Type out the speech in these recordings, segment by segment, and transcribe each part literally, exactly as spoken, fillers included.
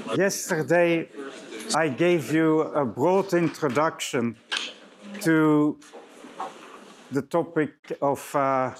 Yesterday, I gave you a broad introduction to the topic of uh,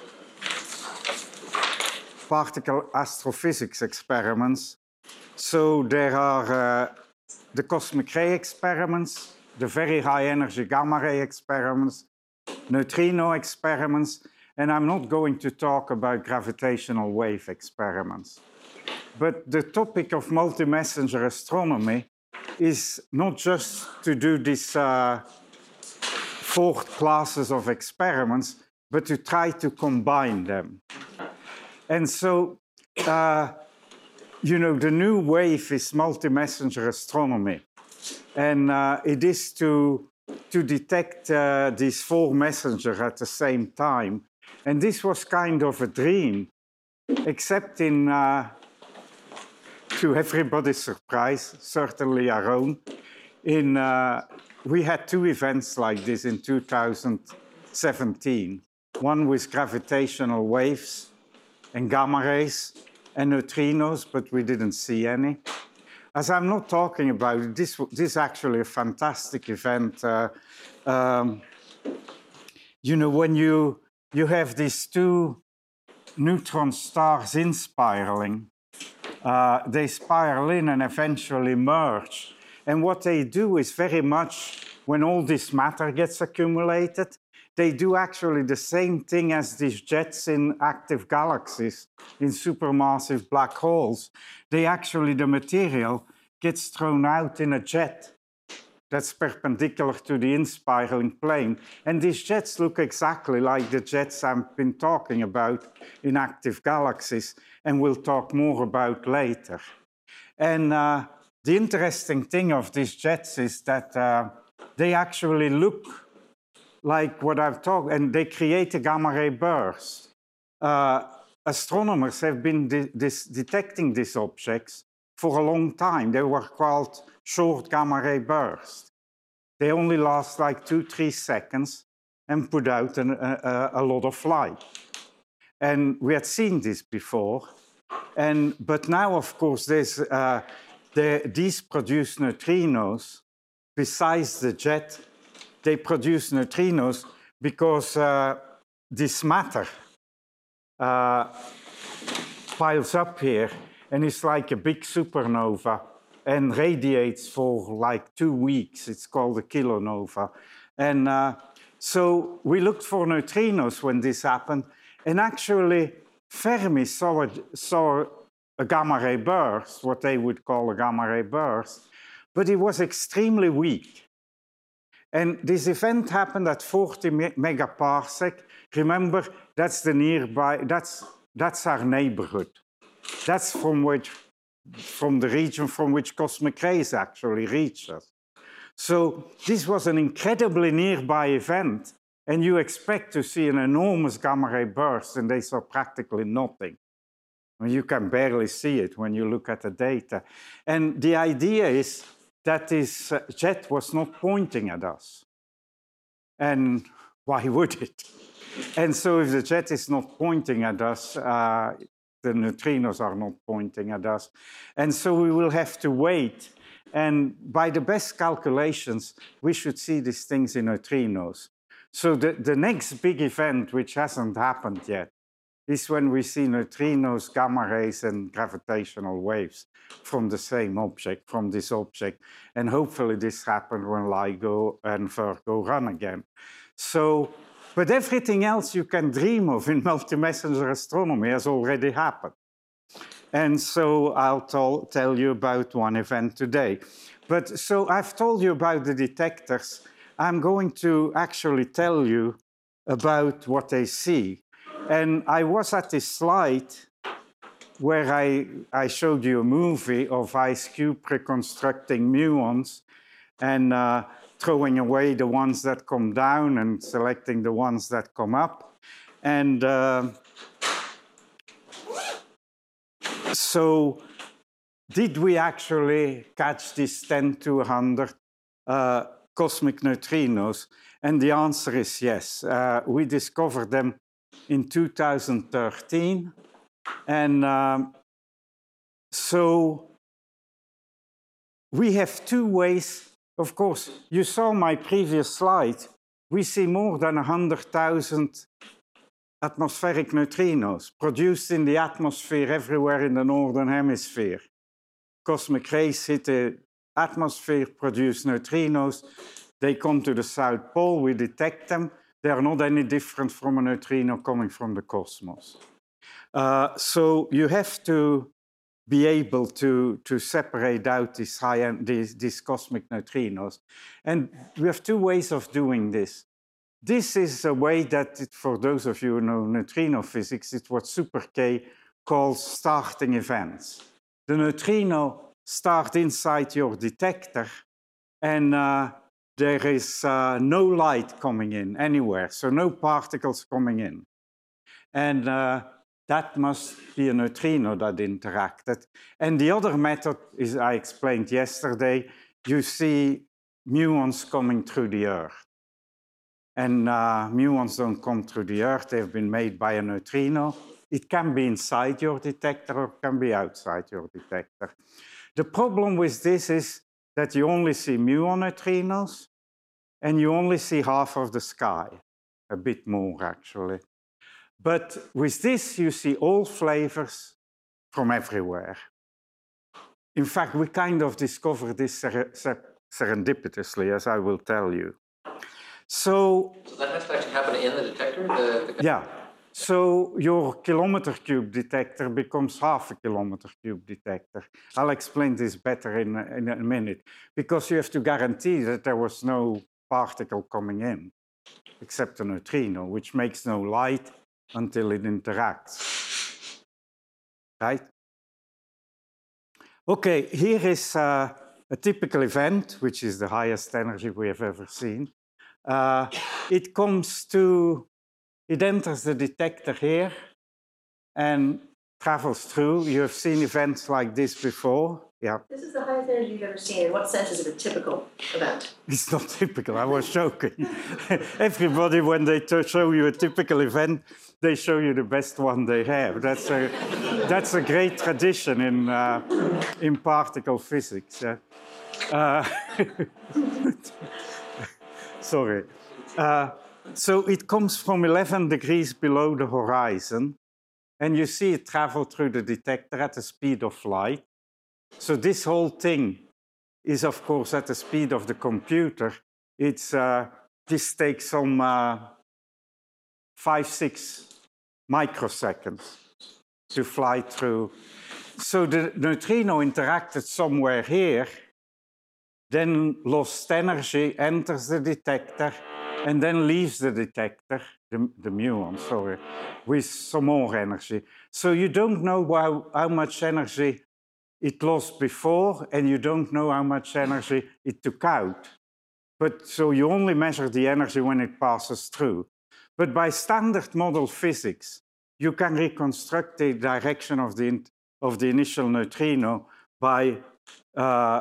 particle astrophysics experiments. So there are uh, the cosmic ray experiments, the very high energy gamma ray experiments, neutrino experiments, and I'm not going to talk about gravitational wave experiments. But the topic of multi-messenger astronomy is not just to do these uh, four classes of experiments, but to try to combine them. And so, uh, you know, the new wave is multi-messenger astronomy. And uh, it is to, to detect uh, these four messengers at the same time. And this was kind of a dream, except in, uh, to everybody's surprise, certainly our own, in, uh, we had two events like this in two thousand seventeen. One with gravitational waves and gamma rays and neutrinos, but we didn't see any. As I'm not talking about it, this, this is actually a fantastic event. Uh, um, you know, when you, you have these two neutron stars in spiraling, uh, they spiral in and eventually merge. And what they do is very much, when all this matter gets accumulated, they do actually the same thing as these jets in active galaxies, in supermassive black holes. They actually, the material gets thrown out in a jet that's perpendicular to the inspiraling plane. And these jets look exactly like the jets I've been talking about in active galaxies, and we'll talk more about later. And uh, the interesting thing of these jets is that uh, they actually look like what I've talked, and they create a gamma ray burst. Uh, astronomers have been de this, detecting these objects for a long time. They were called short gamma ray bursts. They only last like two, three seconds and put out an, a, a lot of light. And we had seen this before. And, but now, of course, there's, uh, the, these produce neutrinos. Besides the jet, they produce neutrinos because uh, this matter uh, piles up here, and it's like a big supernova and radiates for like two weeks. It's called a kilonova. And uh, so we looked for neutrinos when this happened, and actually Fermi saw a, saw a gamma ray burst, what they would call a gamma ray burst, but it was extremely weak. And this event happened at forty megaparsec. Remember, that's the nearby, that's, that's our neighborhood. That's from which, from the region from which cosmic rays actually reach us. So this was an incredibly nearby event, and you expect to see an enormous gamma ray burst, and they saw practically nothing. I mean, you can barely see it when you look at the data. And the idea is that this uh, jet was not pointing at us. And why would it? And so if the jet is not pointing at us, uh, the neutrinos are not pointing at us. And so we will have to wait. And by the best calculations, we should see these things in neutrinos. So the, the next big event, which hasn't happened yet, is when we see neutrinos, gamma rays, and gravitational waves from the same object, from this object. And hopefully this happened when LIGO and Virgo run again. So, but everything else you can dream of in multi-messenger astronomy has already happened. And so I'll tell you about one event today. But so I've told you about the detectors. I'm going to actually tell you about what they see. And I was at this slide where I, I showed you a movie of IceCube reconstructing muons and uh, throwing away the ones that come down and selecting the ones that come up. And uh, so did we actually catch these ten to one hundred uh, cosmic neutrinos? And the answer is yes. Uh, we discovered them in two thousand thirteen. And um, so we have two ways. Of course, you saw my previous slide. We see more than one hundred thousand atmospheric neutrinos produced in the atmosphere everywhere in the northern hemisphere. Cosmic rays hit the atmosphere, produce neutrinos. They come to the South Pole, we detect them. They are not any different from a neutrino coming from the cosmos. Uh, so you have to be able to, to separate out these, high, these, these cosmic neutrinos. And we have two ways of doing this. This is a way that, it, for those of you who know neutrino physics, it's what Super K calls starting events. The neutrino starts inside your detector, and uh, there is uh, no light coming in anywhere, so no particles coming in. And uh, that must be a neutrino that interacted. And the other method is, I explained yesterday, you see muons coming through the Earth. And uh, muons don't come through the Earth, they've been made by a neutrino. It can be inside your detector or can be outside your detector. The problem with this is that you only see muon neutrinos and you only see half of the sky, a bit more actually. But with this, you see all flavors from everywhere. In fact, we kind of discovered this ser ser serendipitously, as I will tell you. So, so that has to actually happen in the detector? The, the... Yeah. So your kilometer cube detector becomes half a kilometer cube detector. I'll explain this better in a, in a minute, because you have to guarantee that there was no particle coming in, except a neutrino, which makes no light until it interacts, right? Okay, here is uh, a typical event, which is the highest energy we have ever seen. Uh, it comes to, it enters the detector here and travels through. You have seen events like this before. Yeah. This is the highest energy you've ever seen. In what sense is it a typical event? It's not typical, I was joking. Everybody, when they show you a typical event, they show you the best one they have. That's a, that's a great tradition in, uh, in particle physics. Yeah. Uh, Sorry. Uh, so it comes from eleven degrees below the horizon, and you see it travel through the detector at the speed of light. So this whole thing is, of course, at the speed of the computer. It's, uh, this takes some uh, five, six microseconds to fly through. So the neutrino interacted somewhere here, then lost energy, enters the detector, and then leaves the detector, the, the muon, sorry, with some more energy. So you don't know how, how much energy it lost before, and you don't know how much energy it took out. But so you only measure the energy when it passes through. But by standard model physics, you can reconstruct the direction of the, of the initial neutrino by uh,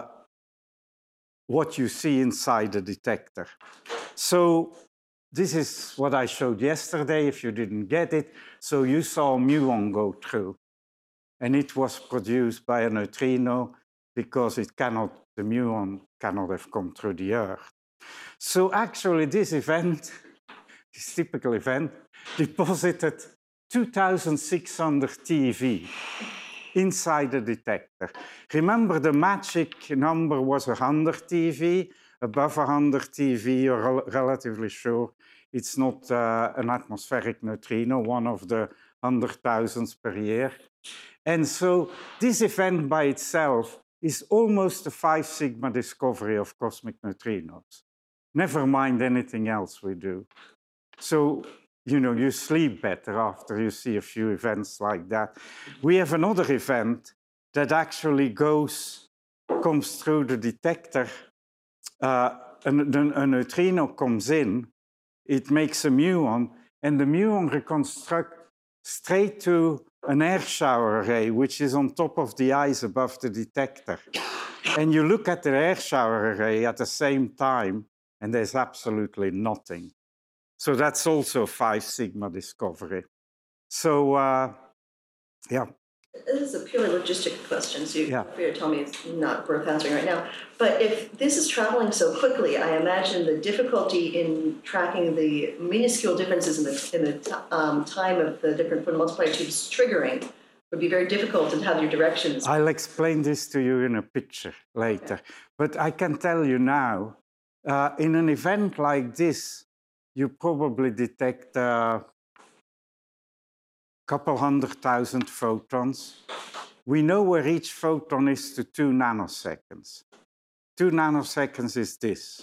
what you see inside the detector. So this is what I showed yesterday, if you didn't get it. So you saw a muon go through, and it was produced by a neutrino because it cannot, the muon cannot have come through the Earth. So actually this event, this typical event, deposited two thousand six hundred T eV inside the detector. Remember, the magic number was one hundred T eV. Above one hundred T eV, you're rel relatively sure it's not uh, an atmospheric neutrino, one of the hundred thousands per year. And so this event by itself is almost a five sigma discovery of cosmic neutrinos. Never mind anything else we do. So, you know, you sleep better after you see a few events like that. We have another event that actually goes, comes through the detector. Uh, a, a neutrino comes in, it makes a muon, and the muon reconstructs straight to an air shower array, which is on top of the ice above the detector. And you look at the air shower array at the same time, and there's absolutely nothing. So that's also a five sigma discovery. So, uh, yeah, This is a purely logistic question, so you Yeah. feel free to tell me it's not worth answering right now. But if this is traveling so quickly, I imagine the difficulty in tracking the minuscule differences in the, in the um, time of the different multiplier tubes triggering would be very difficult to have your directions. I'll explain this to you in a picture later. Okay. But I can tell you now, uh, in an event like this, you probably detect a couple hundred thousand photons. We know where each photon is to two nanoseconds. Two nanoseconds is this.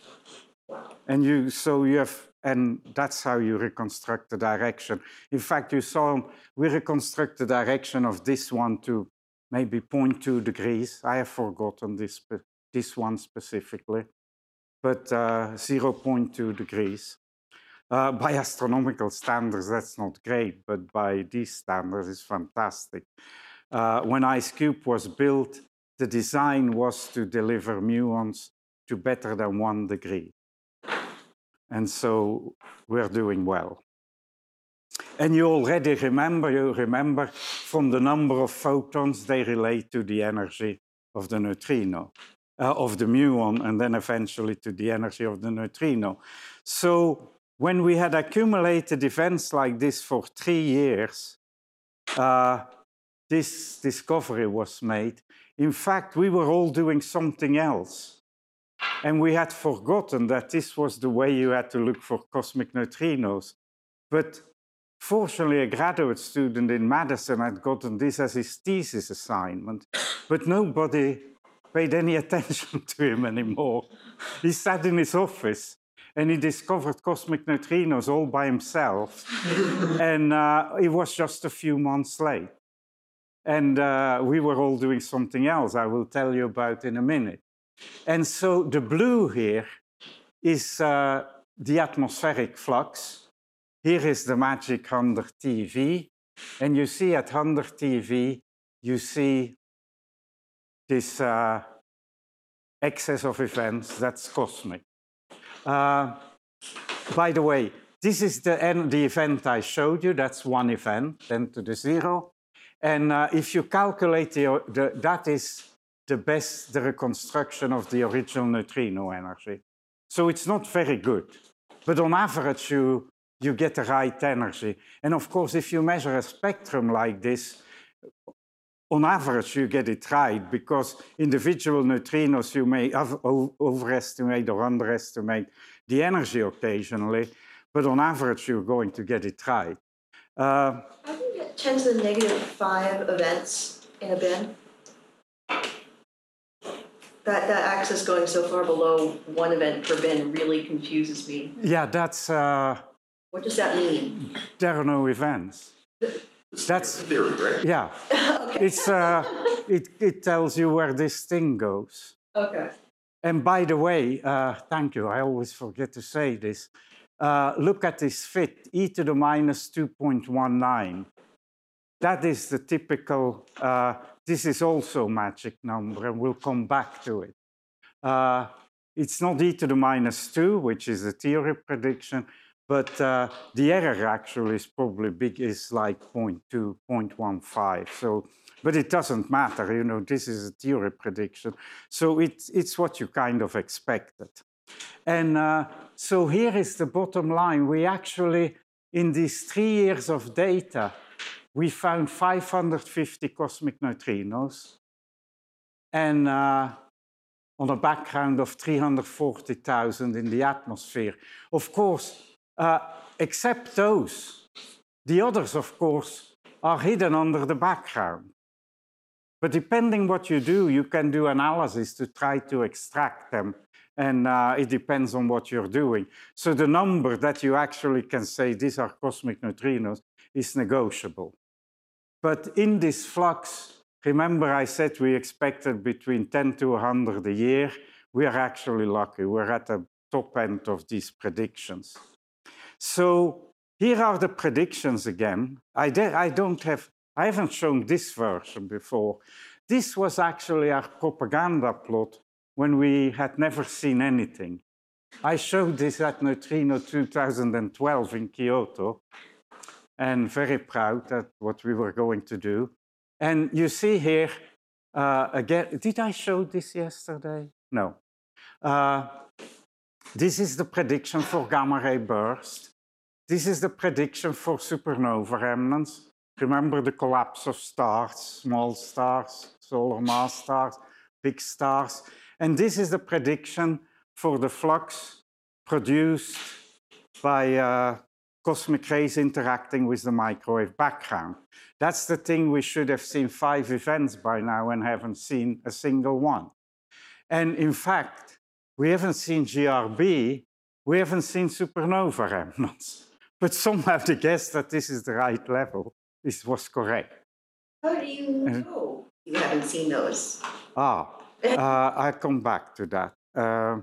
And you, so you have, and that's how you reconstruct the direction. In fact, you saw, we reconstruct the direction of this one to maybe zero point two degrees. I have forgotten this, this one specifically, but uh, zero point two degrees. Uh, by astronomical standards, that's not great, but by these standards, it's fantastic. Uh, when IceCube was built, the design was to deliver muons to better than one degree. And so we're doing well. And you already remember, you remember from the number of photons, they relate to the energy of the neutrino, uh, of the muon, and then eventually to the energy of the neutrino. So when we had accumulated events like this for three years, uh, this discovery was made. In fact, we were all doing something else. And we had forgotten that this was the way you had to look for cosmic neutrinos. But fortunately, a graduate student in Madison had gotten this as his thesis assignment, but nobody paid any attention to him anymore. He sat in his office and he discovered cosmic neutrinos all by himself. And uh, it was just a few months late. And uh, we were all doing something else, I will tell you about in a minute. And so the blue here is uh, the atmospheric flux. Here is the magic one hundred T V. And you see at one hundred T V, you see this uh, excess of events, that's cosmic. Uh, by the way, this is the, end, the event I showed you, that's one event, ten to the zero. And uh, if you calculate the, the, that is the best, the reconstruction of the original neutrino energy. So it's not very good, but on average you, you get the right energy. And of course, if you measure a spectrum like this, on average you get it right, because individual neutrinos you may overestimate or underestimate the energy occasionally, but on average you're going to get it right. Uh, How do you get ten to the negative five events in a bin? That, that axis going so far below one event per bin really confuses me. Yeah, that's... Uh, what does that mean? There are no events. That's theory, right? Yeah. Okay. It's, uh, it, it tells you where this thing goes. Okay. And by the way, uh, thank you, I always forget to say this. Uh, look at this fit, e to the minus two point one nine. That is the typical, uh, this is also a magic number, and we'll come back to it. Uh, it's not e to the minus two, which is a theory prediction, but uh, the error actually is probably big, is like zero point two, zero point one five. So, but it doesn't matter, you know, this is a theory prediction. So it's, it's what you kind of expected. And uh, so here is the bottom line. We actually, in these three years of data, we found five hundred fifty cosmic neutrinos, and uh, on a background of three hundred forty thousand in the atmosphere. Of course, uh, except those, the others, of course, are hidden under the background. But depending what you do, you can do analysis to try to extract them, and uh, it depends on what you're doing. So the number that you actually can say these are cosmic neutrinos is negotiable. But in this flux, remember I said we expected between ten to one hundred a year. We are actually lucky. We're at the top end of these predictions. So here are the predictions again. I, I don't have, I haven't shown this version before. This was actually our propaganda plot when we had never seen anything. I showed this at Neutrino two thousand twelve in Kyoto, and very proud at what we were going to do. And you see here, uh, again, did I show this yesterday? No. Uh, this is the prediction for gamma ray burst. This is the prediction for supernova remnants. Remember the collapse of stars, small stars, solar mass stars, big stars. And this is the prediction for the flux produced by uh, cosmic rays interacting with the microwave background. That's the thing we should have seen five events by now and haven't seen a single one. And in fact, we haven't seen G R B, we haven't seen supernova remnants. But somehow the guess that this is the right level this was correct. How do you know you haven't seen those? Ah, uh, I'll come back to that. Uh,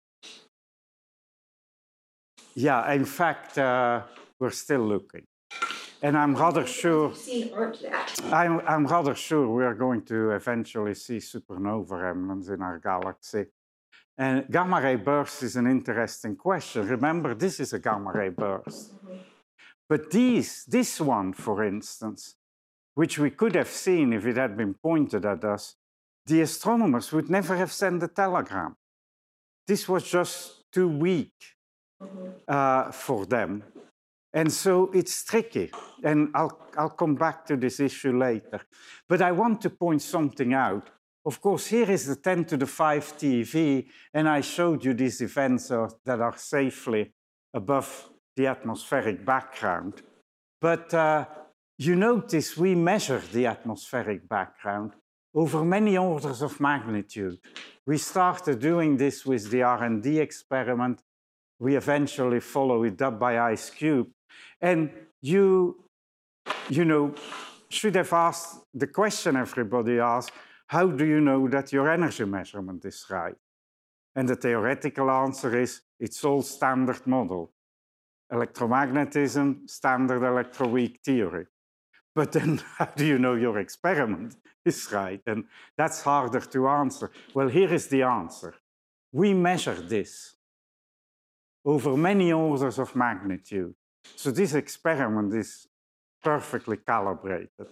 yeah, in fact, uh, we're still looking. And I'm rather sure, You've seen aren't that? I'm, I'm rather sure we're going to eventually see supernova remnants in our galaxy. And gamma ray burst is an interesting question. Remember, this is a gamma ray burst. Mm-hmm. But these, this one, for instance, which we could have seen if it had been pointed at us, the astronomers would never have sent a telegram. This was just too weak Mm-hmm. uh, for them. And so it's tricky. And I'll, I'll come back to this issue later. But I want to point something out. Of course, here is the ten to the five T V, and I showed you these events are, that are safely above the atmospheric background. But uh, you notice we measure the atmospheric background over many orders of magnitude. We started doing this with the R and D experiment. We eventually follow it up by IceCube. And you, you know, should have asked the question everybody asks, how do you know that your energy measurement is right? And the theoretical answer is, it's all standard model. Electromagnetism, standard electroweak theory. But then how do you know your experiment is right? And that's harder to answer. Well, here is the answer. We measure this over many orders of magnitude. So this experiment is perfectly calibrated.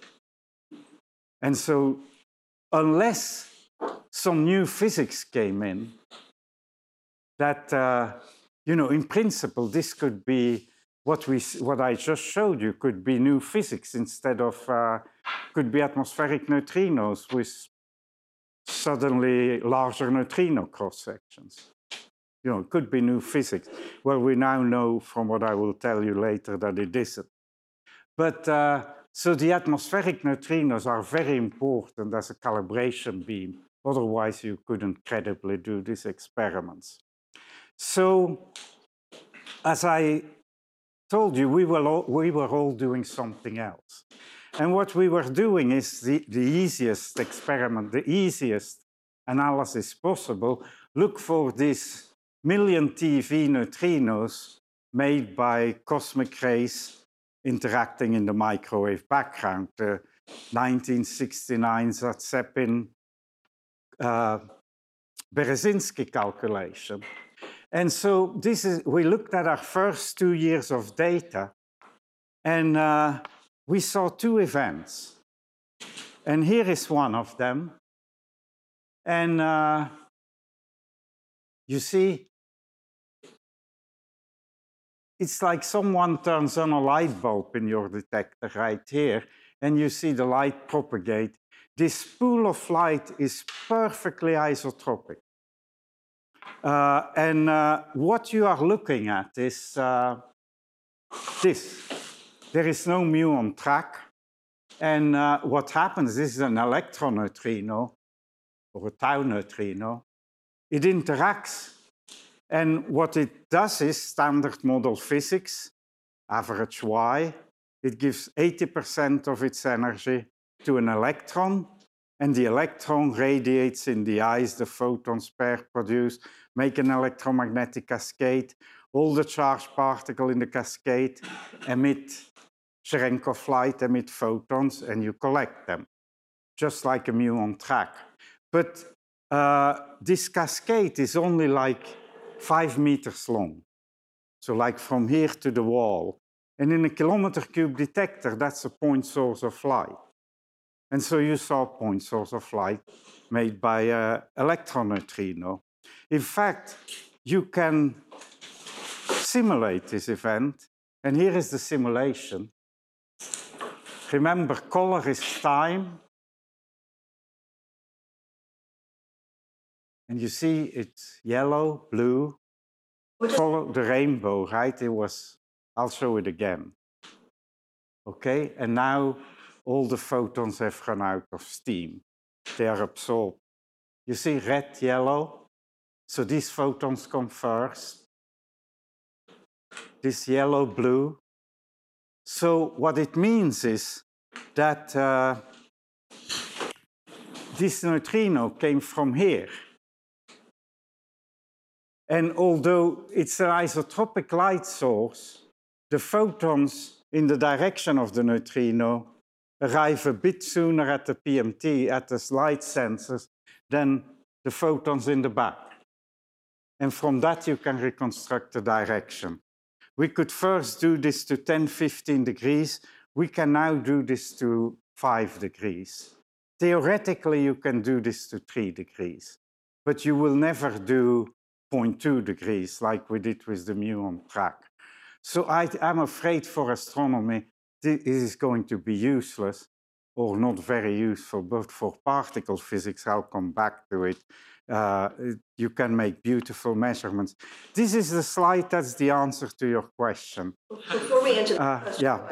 And so unless some new physics came in, that, uh, you know, in principle, this could be what, we, what I just showed you could be new physics instead of, uh, could be atmospheric neutrinos with suddenly larger neutrino cross-sections. You know, it could be new physics. Well, we now know from what I will tell you later that it isn't. But uh, so the atmospheric neutrinos are very important as a calibration beam. Otherwise, you couldn't credibly do these experiments. So, as I told you, we were all, we were all doing something else. And what we were doing is the, the easiest experiment, the easiest analysis possible. Look for these million T V neutrinos made by cosmic rays interacting in the microwave background, the nineteen sixty-nine Zatsepin uh, Berezinski calculation. And so this is, we looked at our first two years of data, and uh, we saw two events. And here is one of them. And uh, you see, it's like someone turns on a light bulb in your detector right here, and you see the light propagate. This pool of light is perfectly isotropic. Uh, and uh, what you are looking at is uh, this. There is no mu on track. And uh, what happens is an electron neutrino, or a tau neutrino. It interacts. And what it does is standard model physics, average Y. It gives eighty percent of its energy to an electron, and the electron radiates in the eyes, the photons pair produce, make an electromagnetic cascade. All the charged particles in the cascade emit Cherenkov light, emit photons, and you collect them, just like a mu on track. But uh, this cascade is only like five meters long. So like from here to the wall. And in a kilometer cube detector, that's a point source of light. And so you saw a point source of light made by an electron neutrino. In fact, you can simulate this event, and here is the simulation. Remember, color is time. And you see it's yellow, blue, follow the rainbow, right? It was, I'll show it again. Okay, and now all the photons have run out of steam. They are absorbed. You see red, yellow. So these photons come first. This yellow, blue. So what it means is that uh, this neutrino came from here. And although it's an isotropic light source, the photons in the direction of the neutrino arrive a bit sooner at the P M T, at the light sensors, than the photons in the back. And from that, you can reconstruct the direction. We could first do this to ten, fifteen degrees. We can now do this to five degrees. Theoretically, you can do this to three degrees, but you will never do zero point two degrees like we did with the muon track. So I, I'm afraid for astronomy, this is going to be useless or not very useful, but for particle physics, I'll come back to it. Uh, you can make beautiful measurements. This is the slide that's the answer to your question. Before we answer the uh, question, yeah.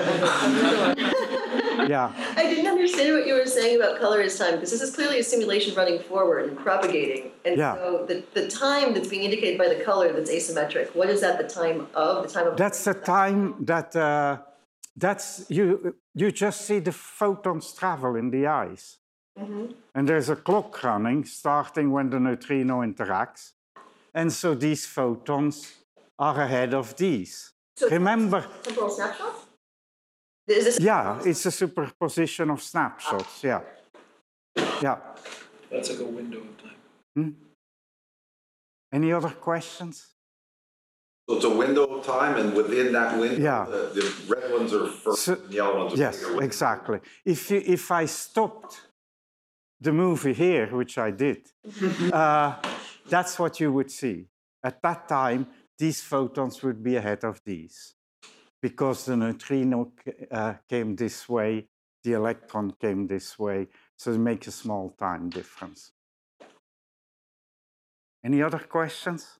Yeah. I didn't understand what you were saying about color is time, because this is clearly a simulation running forward and propagating. And yeah. so the, the time that's being indicated by the color that's asymmetric, what is that the time of? The time of That's the time that, uh, that's, you, you just see the photons travel in the eyes. Mm-hmm. And there's a clock running, starting when the neutrino interacts. And so these photons are ahead of these. So remember... Temporal snapshot? Is this yeah, it's a superposition of snapshots, yeah. Yeah. That's like a window of time. Hmm? Any other questions? So it's a window of time, and within that window, yeah. the, the red ones are first, so, and the yellow ones are yes, later. Exactly. If, you, if I stopped the movie here, which I did, uh, that's what you would see. At that time, these photons would be ahead of these, because the neutrino uh, came this way, the electron came this way, so it makes a small time difference. Any other questions?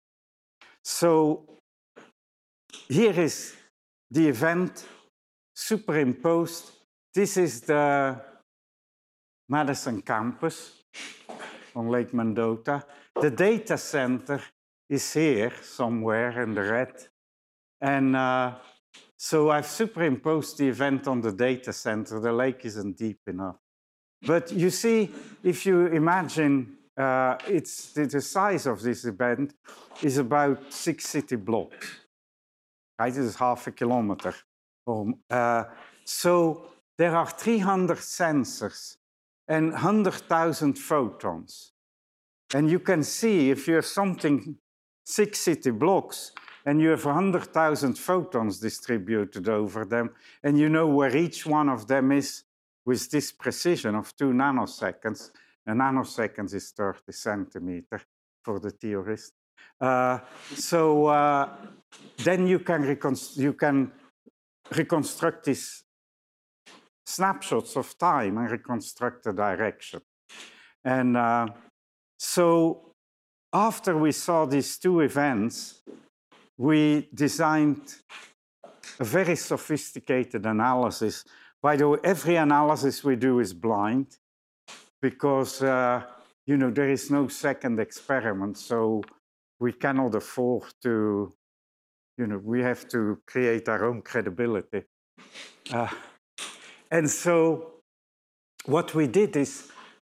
So here is the event superimposed. This is the Madison campus on Lake Mendota. The data center is here somewhere in the red. And uh, so I've superimposed the event on the data center. The lake isn't deep enough. But you see, if you imagine uh, it's, the, the size of this event is about six city blocks. Right? This is half a kilometer. Uh, so there are three hundred sensors and one hundred thousand photons. And you can see if you have something, six city blocks, and you have one hundred thousand photons distributed over them, and you know where each one of them is with this precision of two nanoseconds. A nanosecond is thirty centimeters for the theorist. Uh, so uh, then you can, reconst you can reconstruct these snapshots of time and reconstruct the direction. And uh, so after we saw these two events, we designed a very sophisticated analysis. By the way, every analysis we do is blind because, uh, you know, there is no second experiment, so we cannot afford to, you know, we have to create our own credibility. Uh, and so what we did is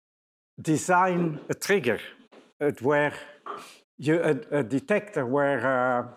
design a trigger at where you, a, a detector where uh,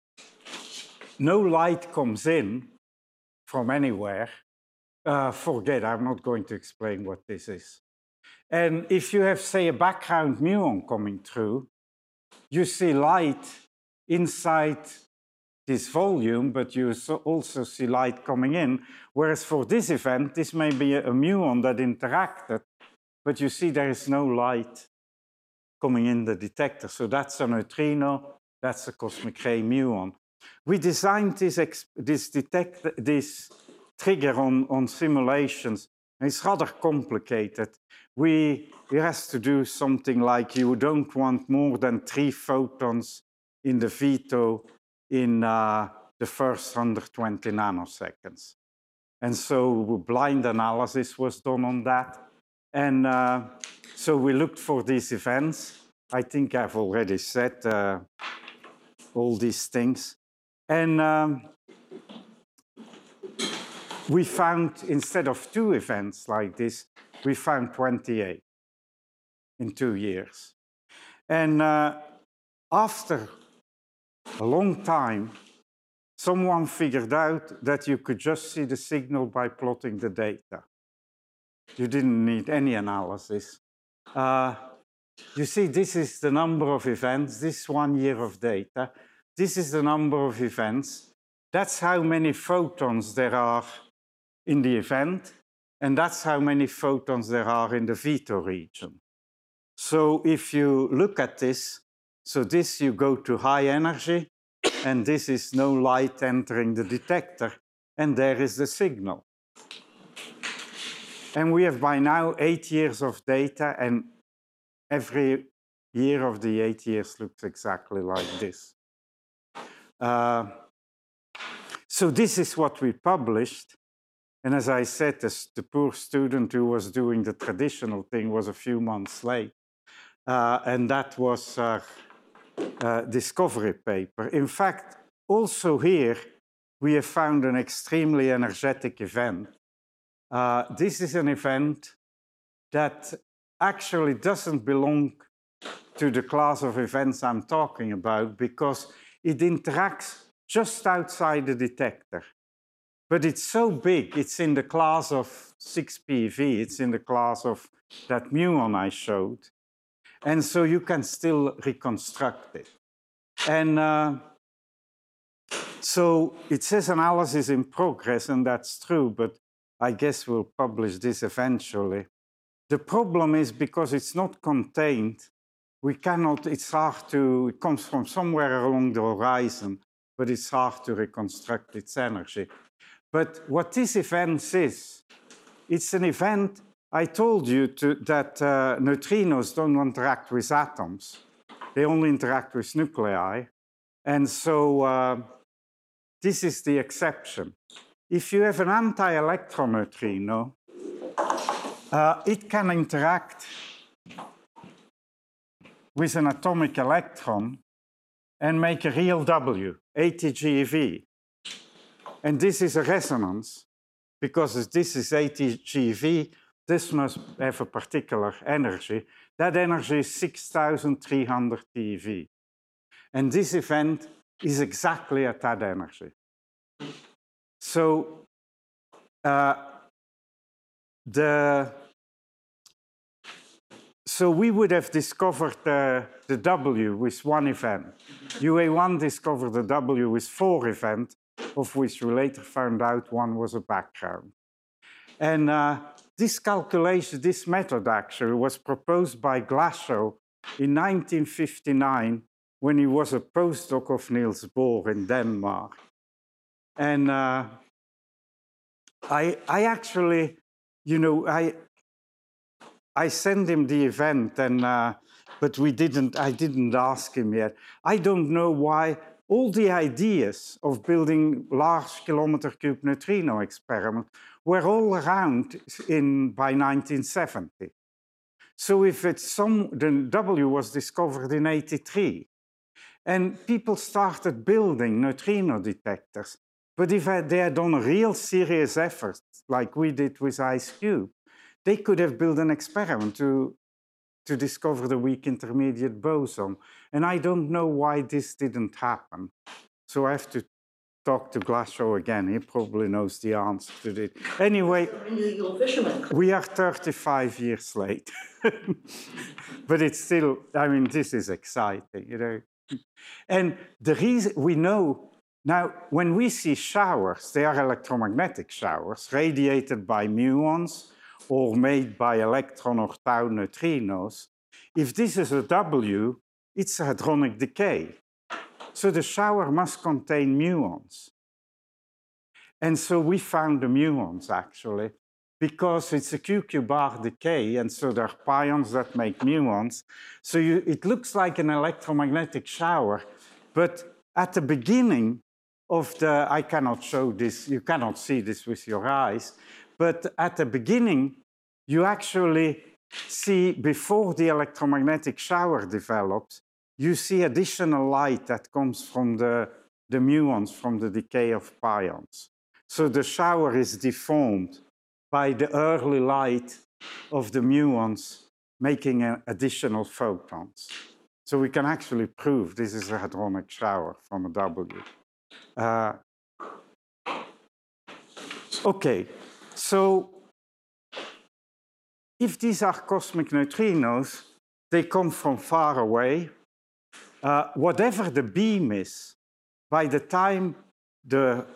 no light comes in from anywhere. Uh, forget, I'm not going to explain what this is. And if you have, say, a background muon coming through, you see light inside this volume, but you also see light coming in. Whereas for this event, this may be a muon that interacted, but you see there is no light coming in the detector. So that's a neutrino, that's a cosmic ray muon. We designed this, this, detect, this trigger on, on simulations, and it's rather complicated. We, we has to do something like you don't want more than three photons in the veto in uh, the first one hundred twenty nanoseconds. And so blind analysis was done on that. And uh, so we looked for these events. I think I've already said uh, all these things. And um, we found, instead of two events like this, we found twenty-eight in two years. And uh, after a long time, someone figured out that you could just see the signal by plotting the data. You didn't need any analysis. Uh, you see, this is the number of events, this one year of data. This is the number of events. That's how many photons there are in the event, and that's how many photons there are in the veto region. So if you look at this, so this you go to high energy, and this is no light entering the detector, and there is the signal. And we have by now eight years of data, and every year of the eight years looks exactly like this. Uh, so this is what we published. And as I said, this, the poor student who was doing the traditional thing was a few months late. Uh, and that was our uh, discovery paper. In fact, also here, we have found an extremely energetic event. Uh, this is an event that actually doesn't belong to the class of events I'm talking about because it interacts just outside the detector. But it's so big, it's in the class of six P V, it's in the class of that muon I showed. And so you can still reconstruct it. And uh, so it says analysis in progress, and that's true, but I guess we'll publish this eventually. The problem is because it's not contained, we cannot, it's hard to, it comes from somewhere along the horizon, but it's hard to reconstruct its energy. But what this event is, it's an event, I told you to, that uh, neutrinos don't interact with atoms. They only interact with nuclei. And so uh, this is the exception. If you have an anti-electron neutrino, uh, it can interact with an atomic electron and make a real W, A T G E V. And this is a resonance, because this is A T G E V, this must have a particular energy. That energy is six thousand three hundred TeV. And this event is exactly at that energy. So uh, the so we would have discovered the, the W with one event. U A one discovered the W with four events, of which we later found out one was a background. And uh, this calculation, this method actually was proposed by Glashow in nineteen fifty-nine when he was a postdoc of Niels Bohr in Denmark. And uh, I, I actually, you know, I, I sent him the event, and, uh, but we didn't, I didn't ask him yet. I don't know why all the ideas of building large kilometer cube neutrino experiments were all around in, by nineteen seventy. So if it's some, the W was discovered in eighty-three, and people started building neutrino detectors. But if they had done a real serious effort, like we did with IceCube, they could have built an experiment to, to discover the weak intermediate boson. And I don't know why this didn't happen. So I have to talk to Glashow again. He probably knows the answer to this. Anyway, we are thirty-five years late. But it's still, I mean, this is exciting, you know. And the reason we know Now, when we see showers, they are electromagnetic showers radiated by muons or made by electron or tau neutrinos. If this is a W, it's a hadronic decay. So the shower must contain muons. And so we found the muons, actually, because it's a Q Q bar decay, and so there are pions that make muons. So you, it looks like an electromagnetic shower, but at the beginning of the, I cannot show this, you cannot see this with your eyes, but at the beginning, you actually see, before the electromagnetic shower develops, you see additional light that comes from the, the muons, from the decay of pions. So the shower is deformed by the early light of the muons making uh, additional photons. So we can actually prove this is a hadronic shower from a W. Uh, okay, so if these are cosmic neutrinos, they come from far away. Uh, whatever the beam is, by the time the,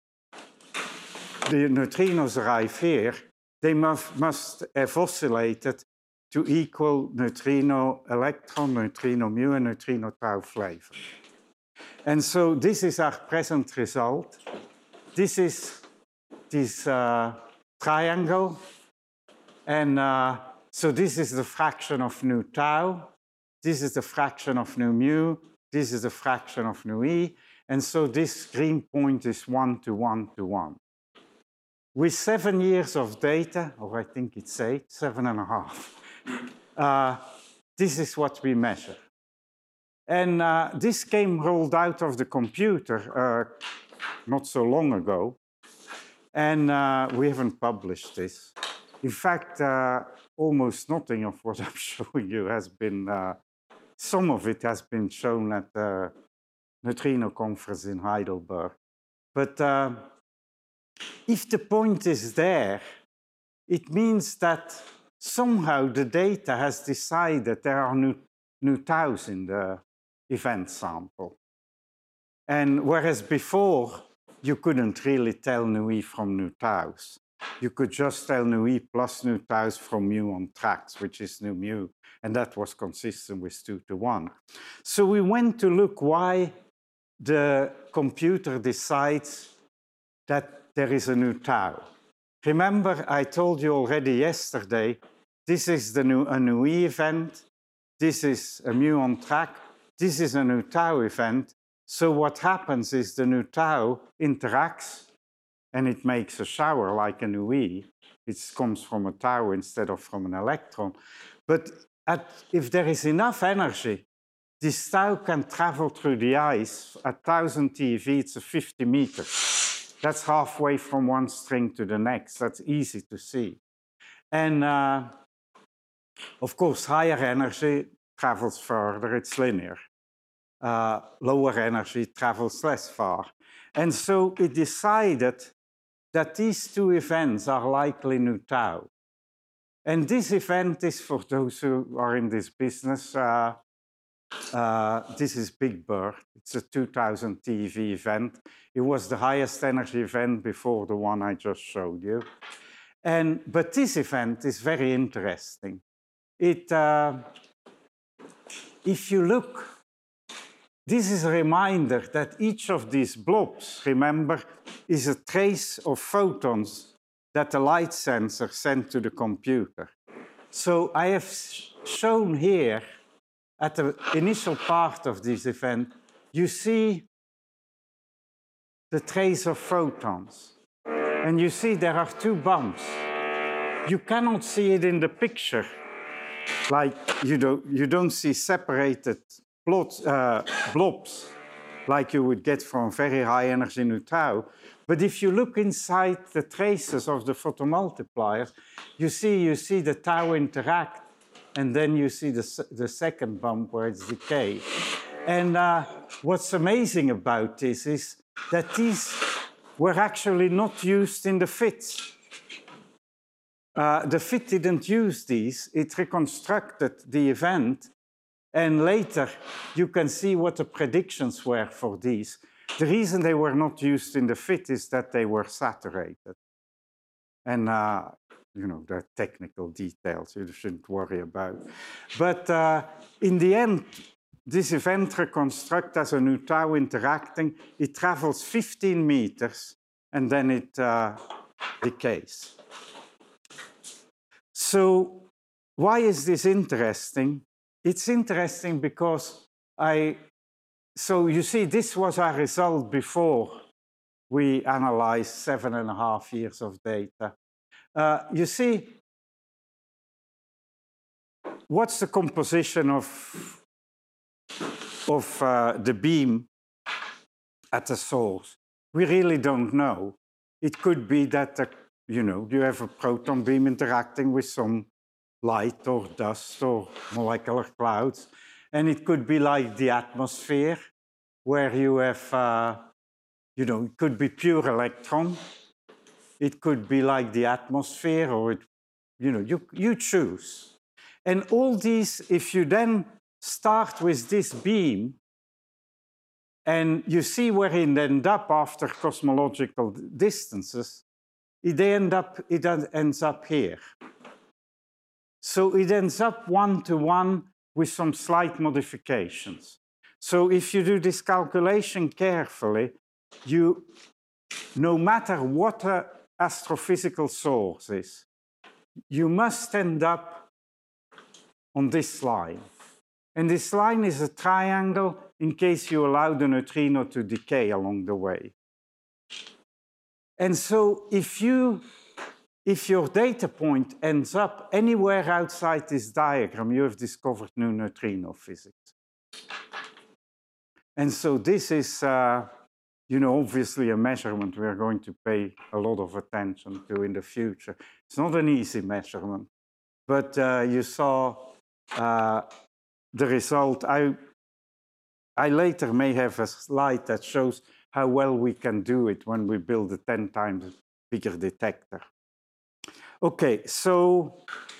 the neutrinos arrive here, they must, must have oscillated to equal neutrino electron, neutrino mu, and neutrino tau flavor. And so this is our present result. This is this uh, triangle. And uh, so this is the fraction of nu tau. This is the fraction of nu mu. This is the fraction of nu e. And so this green point is one to one to one. With seven years of data, or I think it's eight, seven and a half, uh, this is what we measure. And uh, this came rolled out of the computer uh, not so long ago. And uh, we haven't published this. In fact, uh, almost nothing of what I'm showing you has been, uh, some of it has been shown at the neutrino conference in Heidelberg. But uh, if the point is there, it means that somehow the data has decided there are new, new taus in the event sample. And whereas before, you couldn't really tell nu e from nu taus. You could just tell nu e plus nu taus from mu on tracks, which is nu mu, and that was consistent with two to one. So we went to look why the computer decides that there is a nu tau. Remember, I told you already yesterday, this is the nu, a nu e event, this is a mu on track, this is a nu tau event. So what happens is the nu tau interacts and it makes a shower like a nu e. It comes from a tau instead of from an electron. But at, if there is enough energy, this tau can travel through the ice at one thousand T eV, it's a fifty meters. That's halfway from one string to the next. That's easy to see. And uh, of course, higher energy travels further, it's linear. Uh, lower energy travels less far. And so it decided that these two events are likely nu tau. And this event is, for those who are in this business, uh, uh, this is Big Bird. It's a two thousand T eV event. It was the highest energy event before the one I just showed you. And, but this event is very interesting. It, uh, if you look, this is a reminder that each of these blobs, remember, is a trace of photons that the light sensor sent to the computer. So I have shown here, at the initial part of this event, you see the trace of photons. And you see there are two bumps. You cannot see it in the picture, like you don't, you don't see separated plots, uh, blobs like you would get from very high energy nu tau. But if you look inside the traces of the photomultipliers, you see, you see the tau interact, and then you see the, the second bump where it's decay. And uh, what's amazing about this is that these were actually not used in the fits. Uh, the fit didn't use these. It reconstructed the event. And later, you can see what the predictions were for these. The reason they were not used in the F I T is that they were saturated. And, uh, you know, the technical details you shouldn't worry about. But uh, in the end, this event reconstruct as a new tau interacting. It travels fifteen meters, and then it uh, decays. So why is this interesting? It's interesting because I, so you see, this was our result before we analyzed seven and a half years of data. Uh, you see, what's the composition of, of uh, the beam at the source? We really don't know. It could be that, the, you know, you have a proton beam interacting with some light or dust or molecular clouds. And it could be like the atmosphere, where you have, uh, you know, it could be pure electron. It could be like the atmosphere, or it, you know, you, you choose. And all these, if you then start with this beam, and you see where it ends up after cosmological distances, it, end up, it ends up here. So it ends up one-to-one with some slight modifications. So if you do this calculation carefully, you, no matter what an astrophysical source is, you must end up on this line. And this line is a triangle in case you allow the neutrino to decay along the way. And so if you If your data point ends up anywhere outside this diagram, you have discovered new neutrino physics. And so this is, uh, you know, obviously a measurement we're going to pay a lot of attention to in the future. It's not an easy measurement, but uh, you saw uh, the result. I, I later may have a slide that shows how well we can do it when we build a ten times bigger detector. Okay, so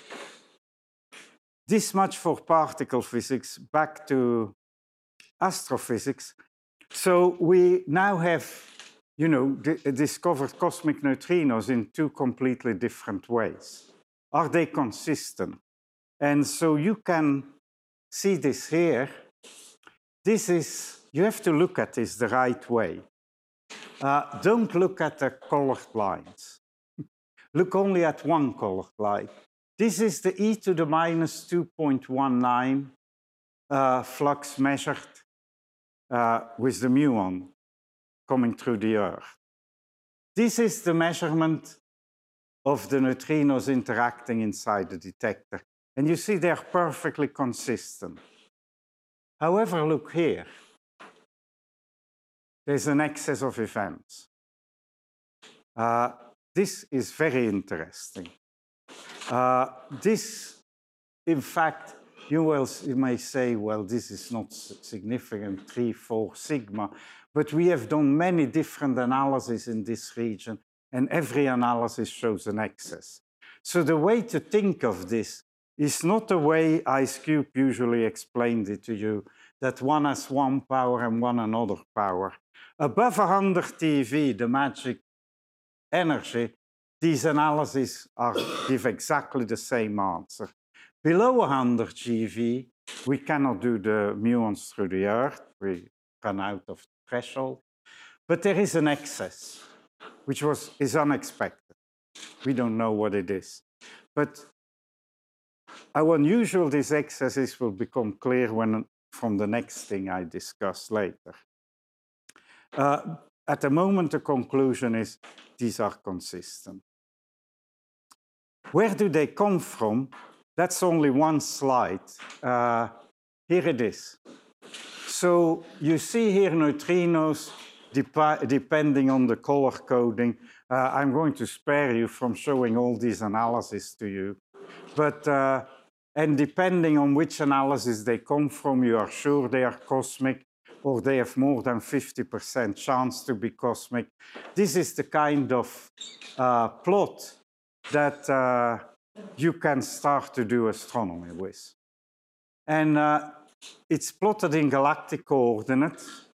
this much for particle physics. Back to astrophysics. So we now have, you know, discovered cosmic neutrinos in two completely different ways. Are they consistent? And so you can see this here. This is, you have to look at this the right way. Uh, don't look at the colored lines. Look only at one colored line. This is the e to the minus two point one nine uh, flux measured uh, with the muon coming through the Earth. This is the measurement of the neutrinos interacting inside the detector. And you see they're perfectly consistent. However, look here. There's an excess of events. Uh, This is very interesting. Uh, this, in fact, you, will, you may say, well, this is not significant, three, four sigma, but we have done many different analyses in this region, and every analysis shows an excess. So the way to think of this is not the way IceCube usually explained it to you, that one has one power and one another power. Above one hundred T eV, the magic energy, these analyses are, give exactly the same answer. Below one hundred G eV, we cannot do the muons through the Earth. We run out of threshold. But there is an excess, which was, is unexpected. We don't know what it is. But how unusual this excess is will become clear when, from the next thing I discuss later. Uh, At the moment, the conclusion is these are consistent. Where do they come from? That's only one slide. Uh, here it is. So you see here neutrinos dep depending on the color coding. Uh, I'm going to spare you from showing all these analyses to you. But, uh, and depending on which analysis they come from, you are sure they are cosmic, or they have more than fifty percent chance to be cosmic. This is the kind of uh, plot that uh, you can start to do astronomy with. And uh, it's plotted in galactic coordinates.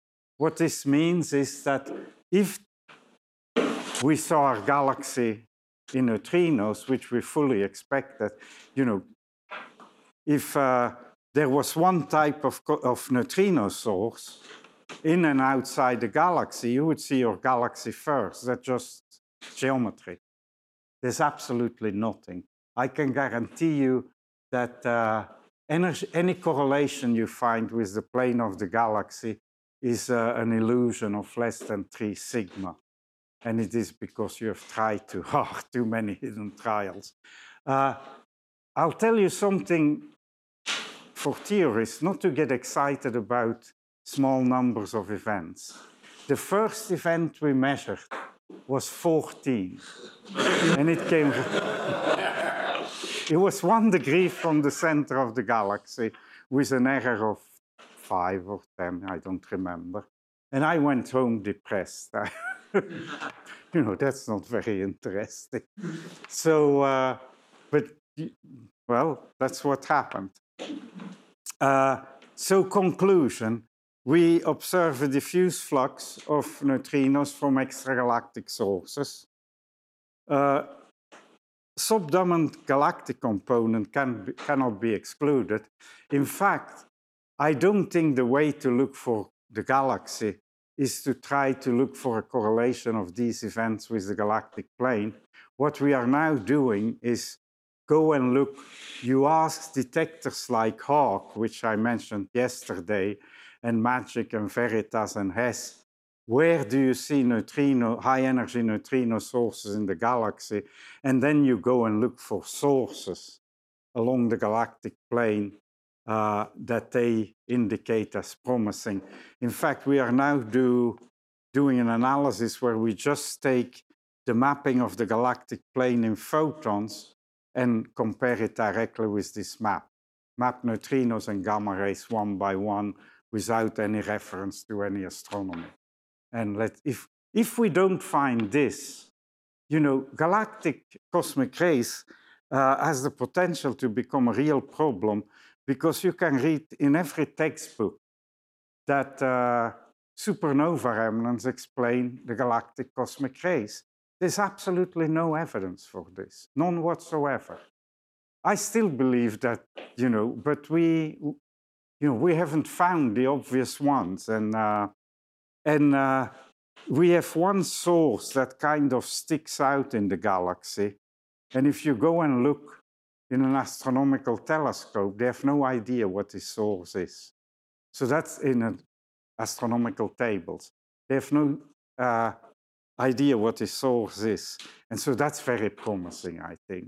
what this means is that if we saw our galaxy in neutrinos, which we fully expected, you know, if uh, there was one type of, of neutrino source in and outside the galaxy, you would see your galaxy first. That's just geometry. There's absolutely nothing. I can guarantee you that uh, energy, any correlation you find with the plane of the galaxy is uh, an illusion of less than three sigma. And it is because you have tried too hard, too many hidden trials. Uh, I'll tell you something for theorists, not to get excited about small numbers of events. The first event we measured was fourteen, and it came, it was one degree from the center of the galaxy with an error of five or ten, I don't remember. And I went home depressed. You know, that's not very interesting. So, uh, but, well, that's what happened. Uh, so, conclusion, we observe a diffuse flux of neutrinos from extragalactic sources. Uh, subdominant galactic component can be, cannot be excluded. In fact, I don't think the way to look for the galaxy is to try to look for a correlation of these events with the galactic plane. What we are now doing is go and look. You ask detectors like HAWK, which I mentioned yesterday, and MAGIC and VERITAS and HESS, where do you see neutrino, high-energy neutrino sources in the galaxy? And then you go and look for sources along the galactic plane uh, that they indicate as promising. In fact, we are now do, doing an analysis where we just take the mapping of the galactic plane in photons and compare it directly with this map. Map neutrinos and gamma rays one by one without any reference to any astronomy. And let, if, if we don't find this, you know, galactic cosmic rays uh, has the potential to become a real problem, because you can read in every textbook that uh, supernova remnants explain the galactic cosmic rays. There's absolutely no evidence for this, none whatsoever. I still believe that, you know, but we, you know, we haven't found the obvious ones, and uh, and uh, we have one source that kind of sticks out in the galaxy, and if you go and look in an astronomical telescope, they have no idea what this source is. So that's in an astronomical tables. They have no uh, idea what this source is, and so that's very promising, I think.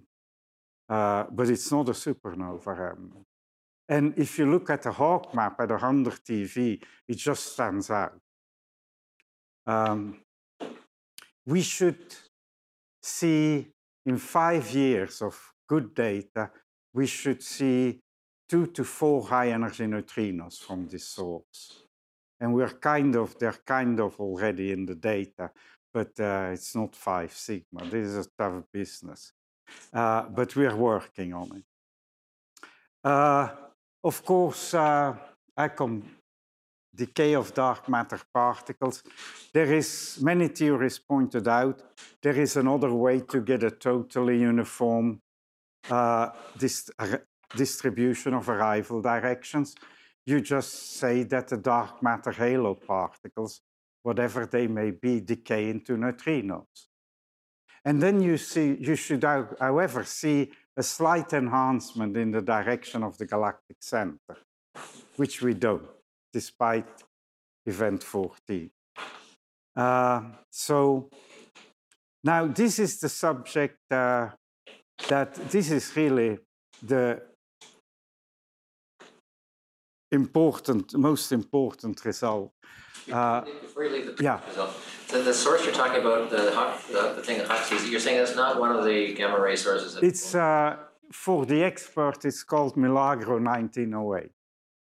Uh, but it's not a supernova remnant. And if you look at the HAWK map at one hundred T V, it just stands out. Um, we should see in five years of good data, we should see two to four high-energy neutrinos from this source. And we're kind of, they're kind of already in the data, but uh, it's not five sigma. This is a tough business. Uh, but we're working on it. Uh, of course, uh, I come decay of dark matter particles. There is, many theories pointed out, there is another way to get a totally uniform uh, dist distribution of arrival directions. You just say that the dark matter halo particles, whatever they may be, decay into neutrinos. And then you see, you should, however, see a slight enhancement in the direction of the galactic center, which we don't, despite event fourteen. Uh, so now this is the subject uh, that this is really the important, most important result. Uh, Before you leave the yeah. result, so the source you're talking about, the, the, the thing that Hawk sees, you're saying that's not one of the gamma ray sources? It's, uh, for the expert, it's called Milagro nineteen oh eight.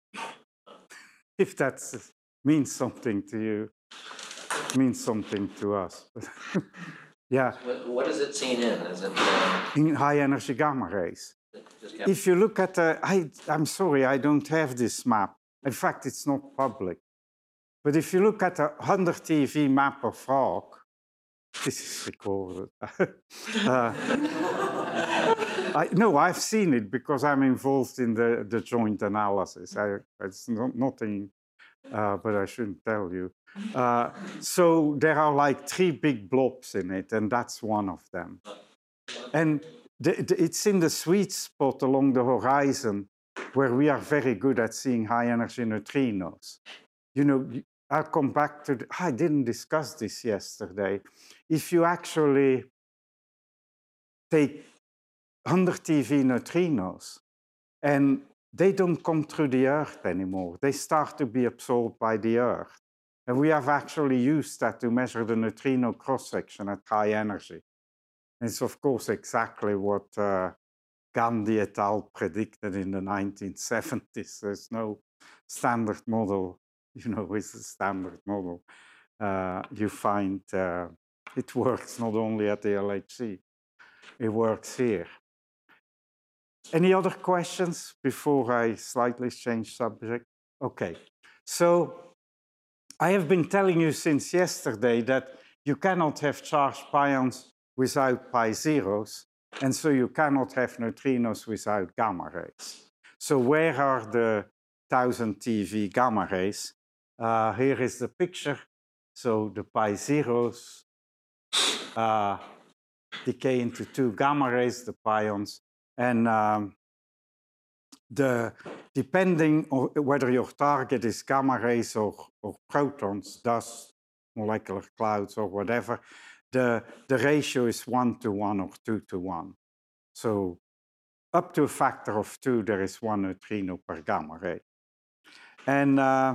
If that means something to you, it means something to us. Yeah. What, what is it seen in? Is it uh, in high energy gamma rays? just gamma? If you look at the, I, I'm sorry, I don't have this map. In fact, it's not public. But if you look at a one hundred T V map of rock, this is recorded. uh, I, no, I've seen it because I'm involved in the, the joint analysis. I, it's not, nothing, uh, but I shouldn't tell you. Uh, so there are like three big blobs in it, and that's one of them. And the, the, it's in the sweet spot along the horizon where we are very good at seeing high-energy neutrinos. You know, I'll come back to, the, I didn't discuss this yesterday. If you actually take one hundred T V neutrinos and they don't come through the Earth anymore, they start to be absorbed by the Earth. And we have actually used that to measure the neutrino cross-section at high energy. And it's, of course, exactly what uh, Gandhi et al. Predicted in the nineteen seventies. There's no standard model, you know, it's a standard model. Uh, you find uh, it works not only at the L H C, it works here. Any other questions before I slightly change subject? Okay, so I have been telling you since yesterday that you cannot have charged pions without pi zeros, and so you cannot have neutrinos without gamma rays. So where are the one thousand T V gamma rays? Uh, here is the picture. So the pi zeros uh, decay into two gamma rays, the pions, and um, the, depending on whether your target is gamma rays or, or protons, dust, molecular clouds, or whatever, the, the ratio is one to one or two to one. So up to a factor of two, there is one neutrino per gamma ray. And uh,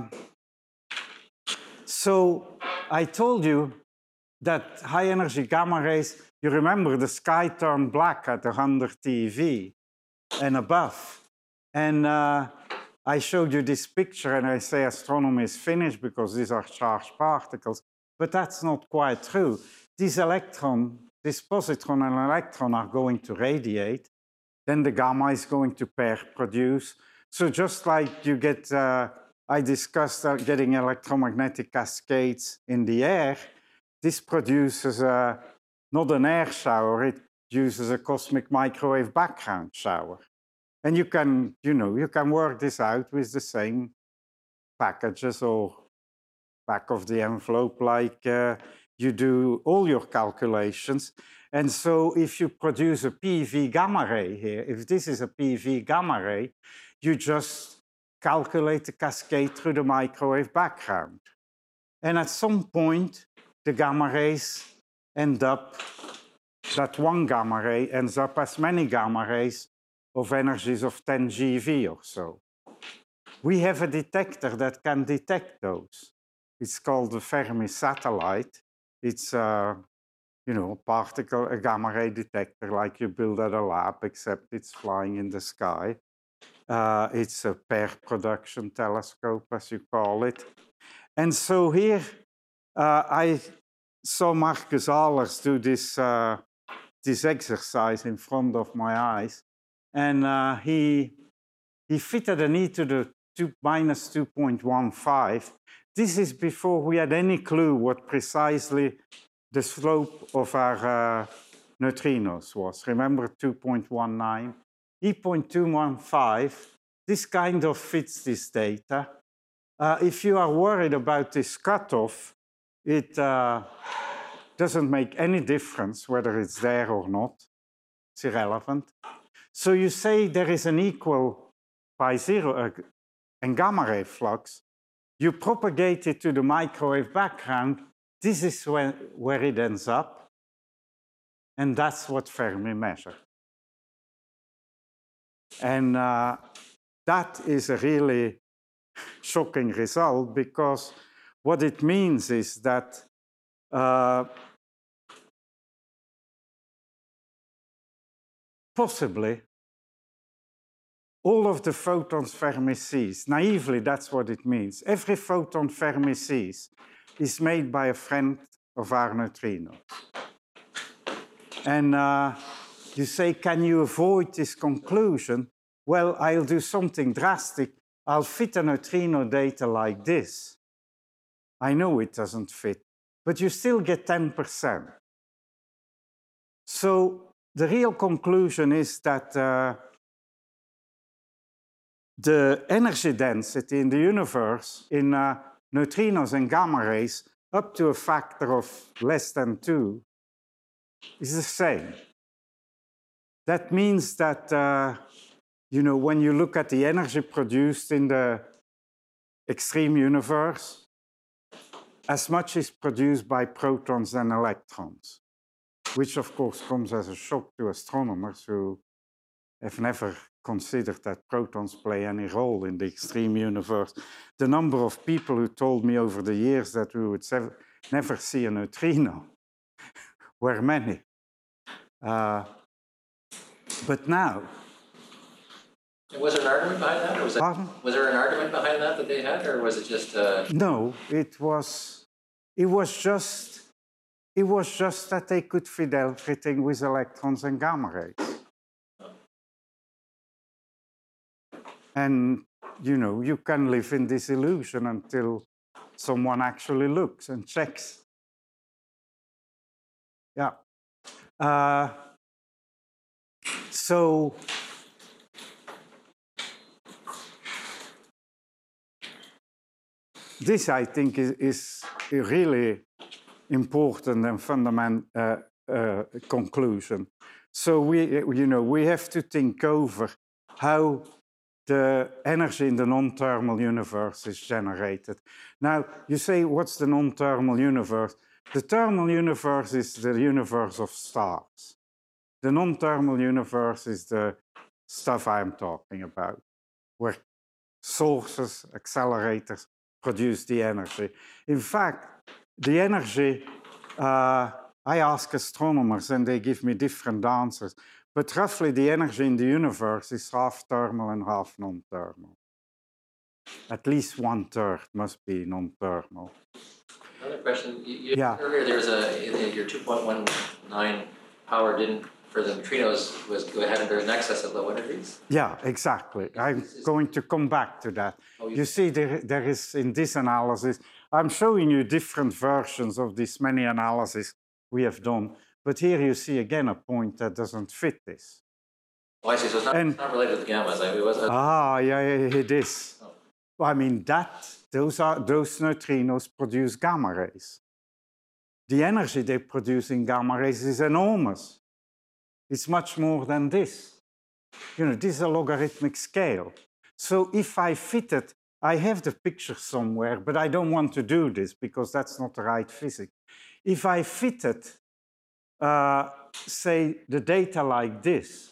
so I told you that high energy gamma rays, you remember the sky turned black at one hundred T V and above. And uh, I showed you this picture and I say astronomy is finished because these are charged particles, but that's not quite true. This electron, this positron and electron are going to radiate, then the gamma is going to pair produce. So just like you get, uh, I discussed uh, getting electromagnetic cascades in the air, this produces uh, not an air shower, it uses a cosmic microwave background shower. And you can, you know, you can work this out with the same packages or back of the envelope like uh, you do all your calculations. And so if you produce a P V gamma ray here, if this is a P V gamma ray, you just calculate the cascade through the microwave background. And at some point, the gamma rays end up, that one gamma ray ends up as many gamma rays of energies of ten G V or so. We have a detector that can detect those. It's called the Fermi satellite. It's uh, you know, a particle, a gamma ray detector like you build at a lab, except it's flying in the sky. Uh, it's a pair production telescope, as you call it. And so here, uh, I saw Marcus Ahlers do this, uh, this exercise in front of my eyes. And uh, he, he fitted an e to the two, minus two point one five. This is before we had any clue what precisely the slope of our uh, neutrinos was. Remember two point one nine? e zero point two one five, this kind of fits this data. Uh, if you are worried about this cutoff, it uh, doesn't make any difference whether it's there or not. It's irrelevant. So you say there is an equal pi zero uh, and gamma ray flux. You propagate it to the microwave background. This is when, where it ends up. And that's what Fermi measured. And uh, that is a really shocking result because what it means is that uh, possibly all of the photons Fermi sees, naively that's what it means. Every photon Fermi sees is made by a friend of our neutrinos. And uh, you say, can you avoid this conclusion? Well, I'll do something drastic. I'll fit a neutrino data like this. I know it doesn't fit, but you still get ten percent. So the real conclusion is that uh, the energy density in the universe in uh, neutrinos and gamma rays up to a factor of less than two is the same. That means that, uh, you know, when you look at the energy produced in the extreme universe, as much is produced by protons and electrons, which of course comes as a shock to astronomers who have never considered that protons play any role in the extreme universe. The number of people who told me over the years that we would never see a neutrino were many. Uh, but now... Was there an argument behind that? Or was, that was there an argument behind that that they had, or was it just... Uh... No, it was, it was just... It was just that they could fit everything with electrons and gamma rays. And, you know, you can live in this illusion until someone actually looks and checks. Yeah. Uh, so, this, I think, is, is really important and fundamental uh, uh, conclusion. So we, you know, we have to think over how the energy in the non-thermal universe is generated. Now, you say, what's the non-thermal universe? The thermal universe is the universe of stars. The non-thermal universe is the stuff I'm talking about, where sources, accelerators, produce the energy. In fact, the energy, uh, I ask astronomers and they give me different answers, but roughly the energy in the universe is half thermal and half non-thermal. At least one third must be non-thermal. Another question, you, you yeah. earlier there was a, your two point one nine power didn't, for the neutrinos, was go ahead and there's an excess at low energies? Yeah, exactly. I'm going to come back to that. Oh, you, you see, there, there is, in this analysis, I'm showing you different versions of these many analyses we have done, but here you see again a point that doesn't fit this. Oh, I see, so it's not, and, it's not related to the gammas. I mean, it was a... Ah, yeah, it is. Oh. Well, I mean, that, those, are, those neutrinos produce gamma rays. The energy they produce in gamma rays is enormous. It's much more than this. You know, this is a logarithmic scale. So if I fit it, I have the picture somewhere, but I don't want to do this because that's not the right physics. If I fit it, uh, say, the data like this,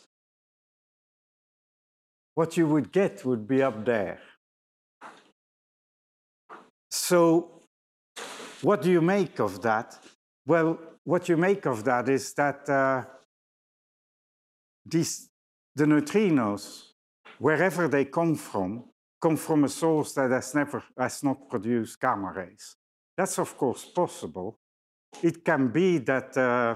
what you would get would be up there. So what do you make of that? Well, what you make of that is that uh, these, the neutrinos, wherever they come from, come from a source that has never has not produced gamma rays. That's of course possible. It can be that uh,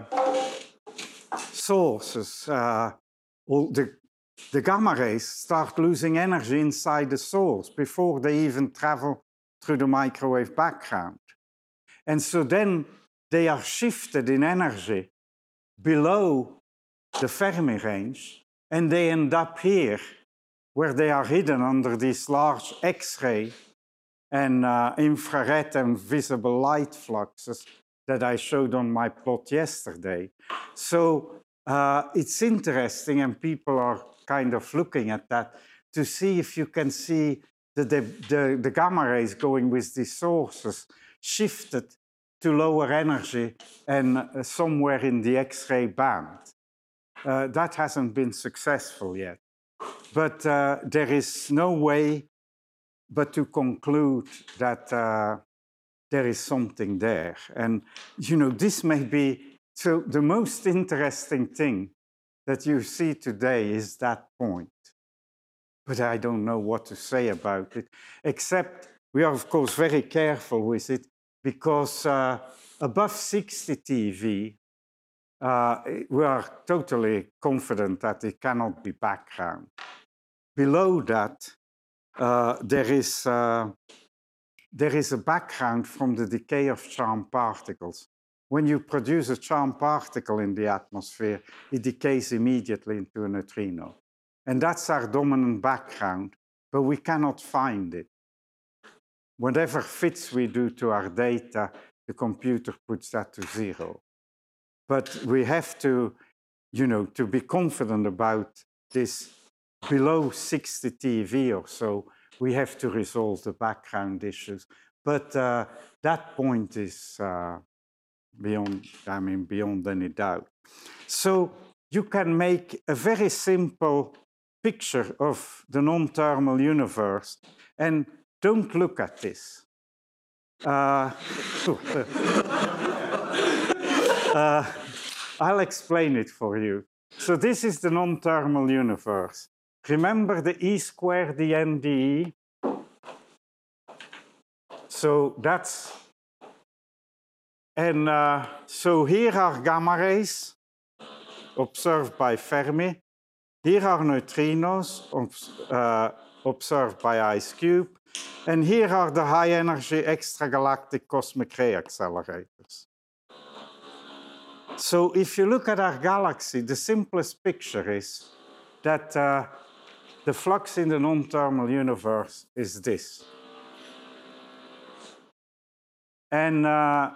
sources, uh, all the, the gamma rays start losing energy inside the source before they even travel through the microwave background. And so then they are shifted in energy below the Fermi range, and they end up here, where they are hidden under these large X-ray and uh, infrared and visible light fluxes that I showed on my plot yesterday. So uh, it's interesting, and people are kind of looking at that to see if you can see the, the, the, the gamma rays going with these sources shifted to lower energy and uh, somewhere in the X-ray band. Uh, that hasn't been successful yet. But uh, there is no way but to conclude that uh, there is something there. And, you know, this may be, so the most interesting thing that you see today is that point. But I don't know what to say about it, except we are, of course, very careful with it because uh, above sixty T V, uh, we are totally confident that it cannot be background. Below that, uh, there is, uh, there is a background from the decay of charm particles. When you produce a charm particle in the atmosphere, it decays immediately into a neutrino. And that's our dominant background, but we cannot find it. Whatever fits we do to our data, the computer puts that to zero. But we have to, you know, to be confident about this below sixty T eV or so, we have to resolve the background issues. But uh, that point is uh, beyond, I mean, beyond any doubt. So you can make a very simple picture of the non-thermal universe, and don't look at this. Uh, uh, I'll explain it for you. So this is the non-thermal universe. Remember the E squared D N D E? So that's, and uh, so here are gamma rays observed by Fermi. Here are neutrinos uh, observed by IceCube. And here are the high-energy extragalactic cosmic ray accelerators. So if you look at our galaxy, the simplest picture is that uh, the flux in the non-thermal universe is this. And uh,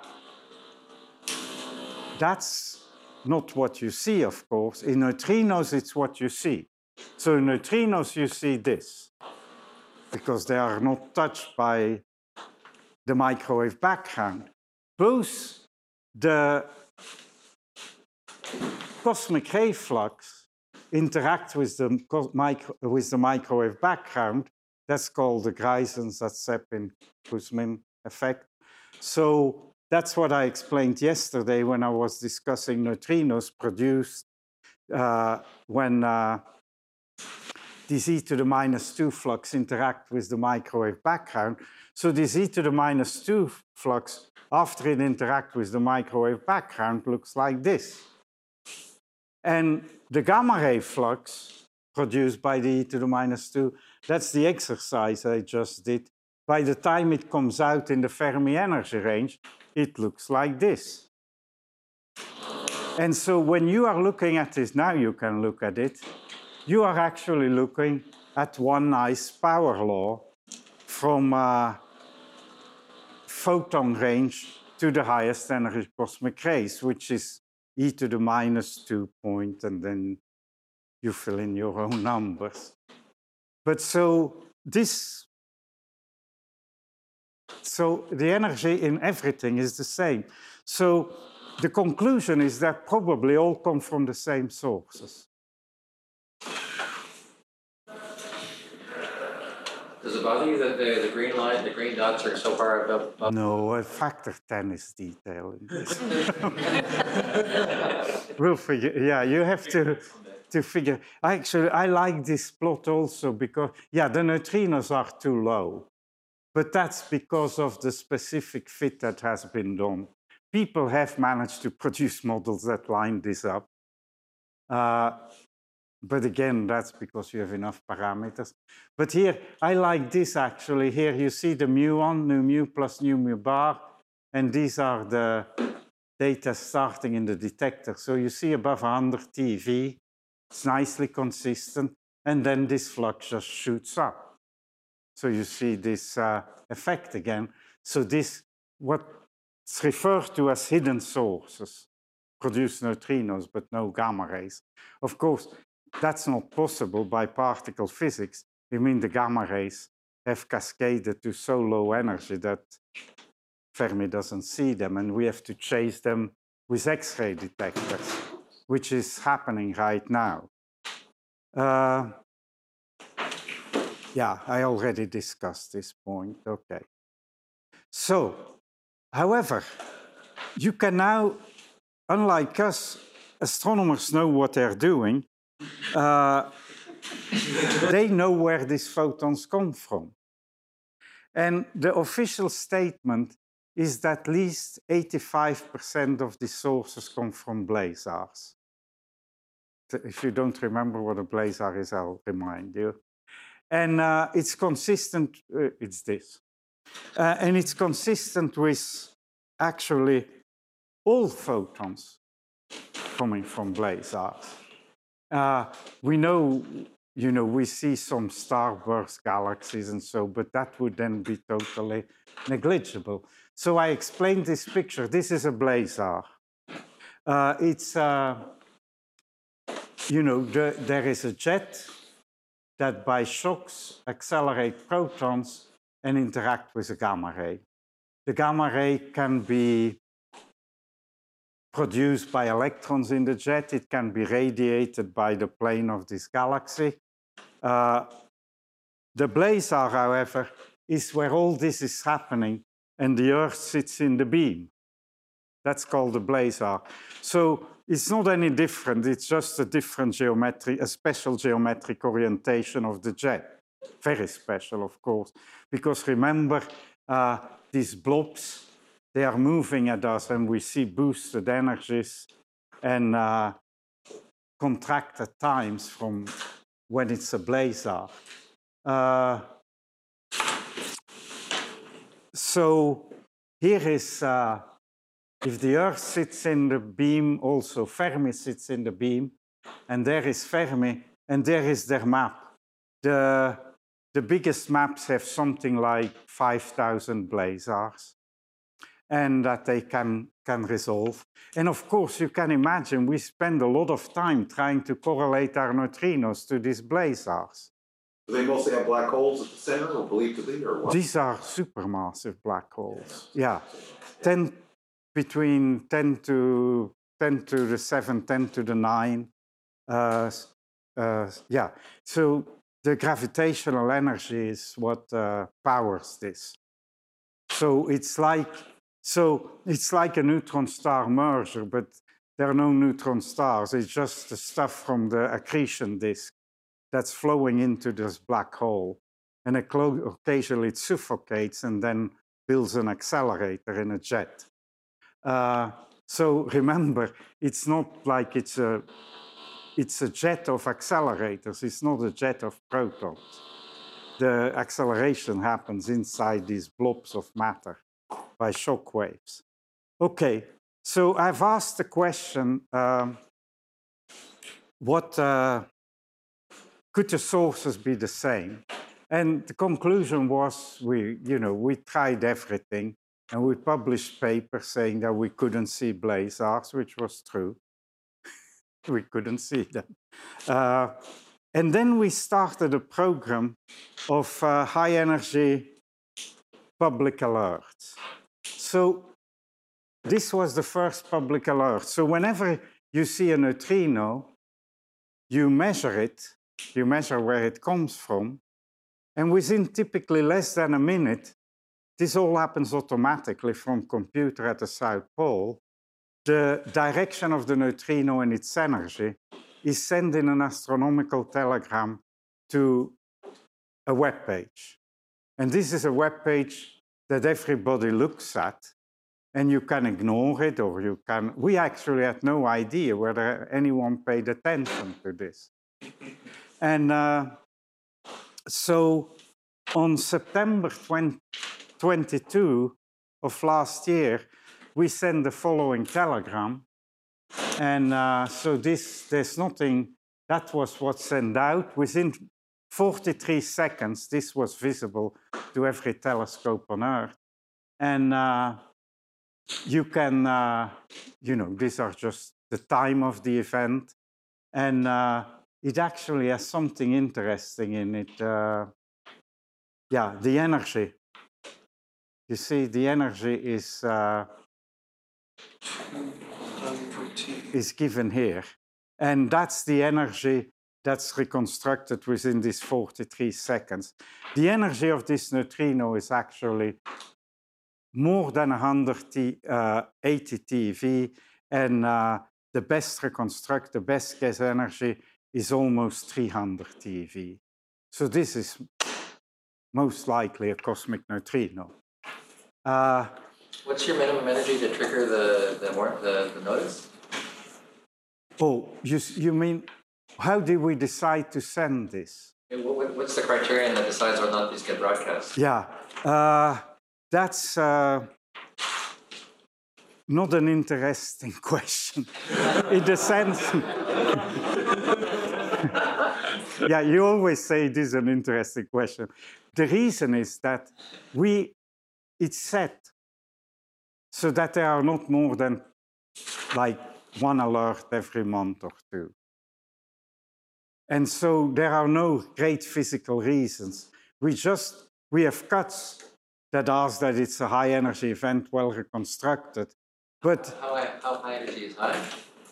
that's not what you see, of course. In neutrinos, it's what you see. So in neutrinos, you see this, because they are not touched by the microwave background. Both the cosmic ray flux interact with the, micro, with the microwave background. That's called the Greisen-Zatsepin-Kuzmin effect. So that's what I explained yesterday when I was discussing neutrinos produced uh, when uh, this e to the minus two flux interact with the microwave background. So this e to the minus two flux, after it interacts with the microwave background, looks like this. And the gamma ray flux produced by the e to the minus two, that's the exercise I just did. By the time it comes out in the Fermi energy range, it looks like this. And so when you are looking at this, now you can look at it, you are actually looking at one nice power law from uh, photon range to the highest energy cosmic rays, which is e to the minus two point, and then you fill in your own numbers. But so this, so the energy in everything is the same. So the conclusion is that probably all come from the same sources. Does it bother you that the, the green line, the green dots are so far above? above? No, a factor ten is detail in this. We'll figure, yeah, you have to, to figure. Actually, I like this plot also because, yeah, the neutrinos are too low. But that's because of the specific fit that has been done. People have managed to produce models that line this up. Uh, But again, that's because you have enough parameters. But here, I like this actually. Here you see the muon, nu mu plus nu mu bar. And these are the data starting in the detector. So you see above one hundred T eV, it's nicely consistent. And then this flux just shoots up. So you see this uh, effect again. So this, what's referred to as hidden sources, produce neutrinos, but no gamma rays. Of course, that's not possible by particle physics. I mean, the gamma rays have cascaded to so low energy that Fermi doesn't see them, and we have to chase them with X-ray detectors, which is happening right now. Uh, yeah, I already discussed this point. Okay. So, however, you can now, unlike us, astronomers know what they're doing. Uh, they know where these photons come from. And the official statement is that at least eighty-five percent of the sources come from blazars. If you don't remember what a blazar is, I'll remind you. And uh, it's consistent, uh, it's this. Uh, and it's consistent with actually all photons coming from blazars. Uh, we know, you know, we see some starburst galaxies and so, but that would then be totally negligible. So I explained this picture. This is a blazar. Uh, it's, uh, you know, the, there is a jet that by shocks accelerate protons and interact with a gamma ray. The gamma ray can be produced by electrons in the jet. It can be radiated by the plane of this galaxy. Uh, the blazar, however, is where all this is happening, and the Earth sits in the beam. That's called the blazar. So it's not any different. It's just a different geometry, a special geometric orientation of the jet. Very special, of course, because remember, uh, these blobs, they are moving at us, and we see boosted energies and uh, contracted times from when it's a blazar. Uh, so here is, uh, if the Earth sits in the beam, also Fermi sits in the beam, and there is Fermi, and there is their map. The, the biggest maps have something like five thousand blazars, and that they can, can resolve. And of course, you can imagine we spend a lot of time trying to correlate our neutrinos to these blazars. Do they mostly have black holes at the center, or believed to be, or what? These are supermassive black holes. Yeah, ten, between ten to ten to the seven, ten to the nine. Uh, uh, yeah, so the gravitational energy is what uh, powers this. So it's like so it's like a neutron star merger, but there are no neutron stars. It's just the stuff from the accretion disk that's flowing into this black hole. And occasionally it suffocates and then builds an accelerator in a jet. Uh, so remember, it's not like it's a, it's a jet of accelerators. It's not a jet of protons. The acceleration happens inside these blobs of matter by shock waves. Okay, so I've asked the question, um, what, uh, could the sources be the same? And the conclusion was, we, you know, we tried everything, and we published papers saying that we couldn't see blazars, which was true. We couldn't see them. Uh, and then we started a program of uh, high-energy public alerts. So this was the first public alert. So whenever you see a neutrino, you measure it, you measure where it comes from, and within typically less than a minute, this all happens automatically from computer at the South Pole. The direction of the neutrino and its energy is sent in an astronomical telegram to a web page. And this is a web page that everybody looks at, and you can ignore it, or you can... We actually had no idea whether anyone paid attention to this. And uh, so on September twenty-second of last year, we sent the following telegram. And uh, so this, there's nothing, that was what's sent out. Within forty-three seconds, this was visible to every telescope on Earth. And uh, you can, uh, you know, these are just the time of the event. And uh, it actually has something interesting in it. Uh, yeah, the energy. You see, the energy is, uh, is given here. And that's the energy that's reconstructed within these forty-three seconds. The energy of this neutrino is actually more than one hundred eighty TeV, and uh, the best reconstruct, the best case energy is almost three hundred TeV. So this is most likely a cosmic neutrino. Uh, What's your minimum energy to trigger the, the, the, the notice? oh, you, you mean, how did we decide to send this? What, what's the criterion that decides whether or not these get broadcast? Yeah. Uh, that's uh, not an interesting question in the sense. Yeah, you always say this is an interesting question. The reason is that we, it's set so that there are not more than like one alert every month or two. And so there are no great physical reasons. We just, we have cuts that ask that it's a high energy event, well reconstructed. But How high, how high energy is high?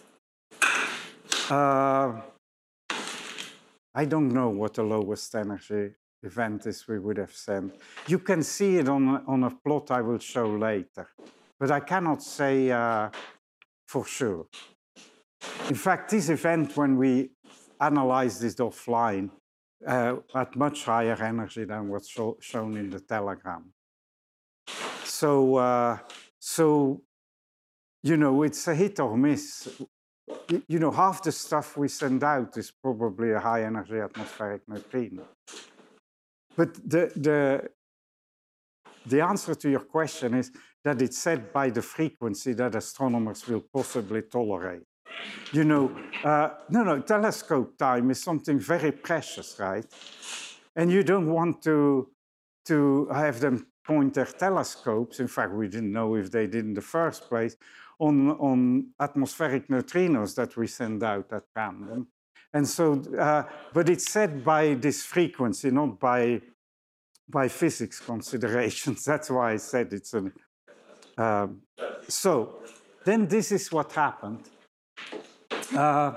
uh, I don't know what the lowest energy event is we would have sent. You can see it on, on a plot I will show later, but I cannot say uh, for sure. In fact, this event, when we analyzed it offline, uh, at much higher energy than what's show, shown in the telegram. So, uh, so, you know, it's a hit or miss. You know, half the stuff we send out is probably a high energy atmospheric neutrino. But the, the, the answer to your question is that it's set by the frequency that astronomers will possibly tolerate. You know, uh, no, no, telescope time is something very precious, right? And you don't want to, to have them point their telescopes, in fact, we didn't know if they did in the first place, on, on atmospheric neutrinos that we send out at random. And so, uh, but it's set by this frequency, not by, by physics considerations. That's why I said it's an... Um, so, then this is what happened. Uh,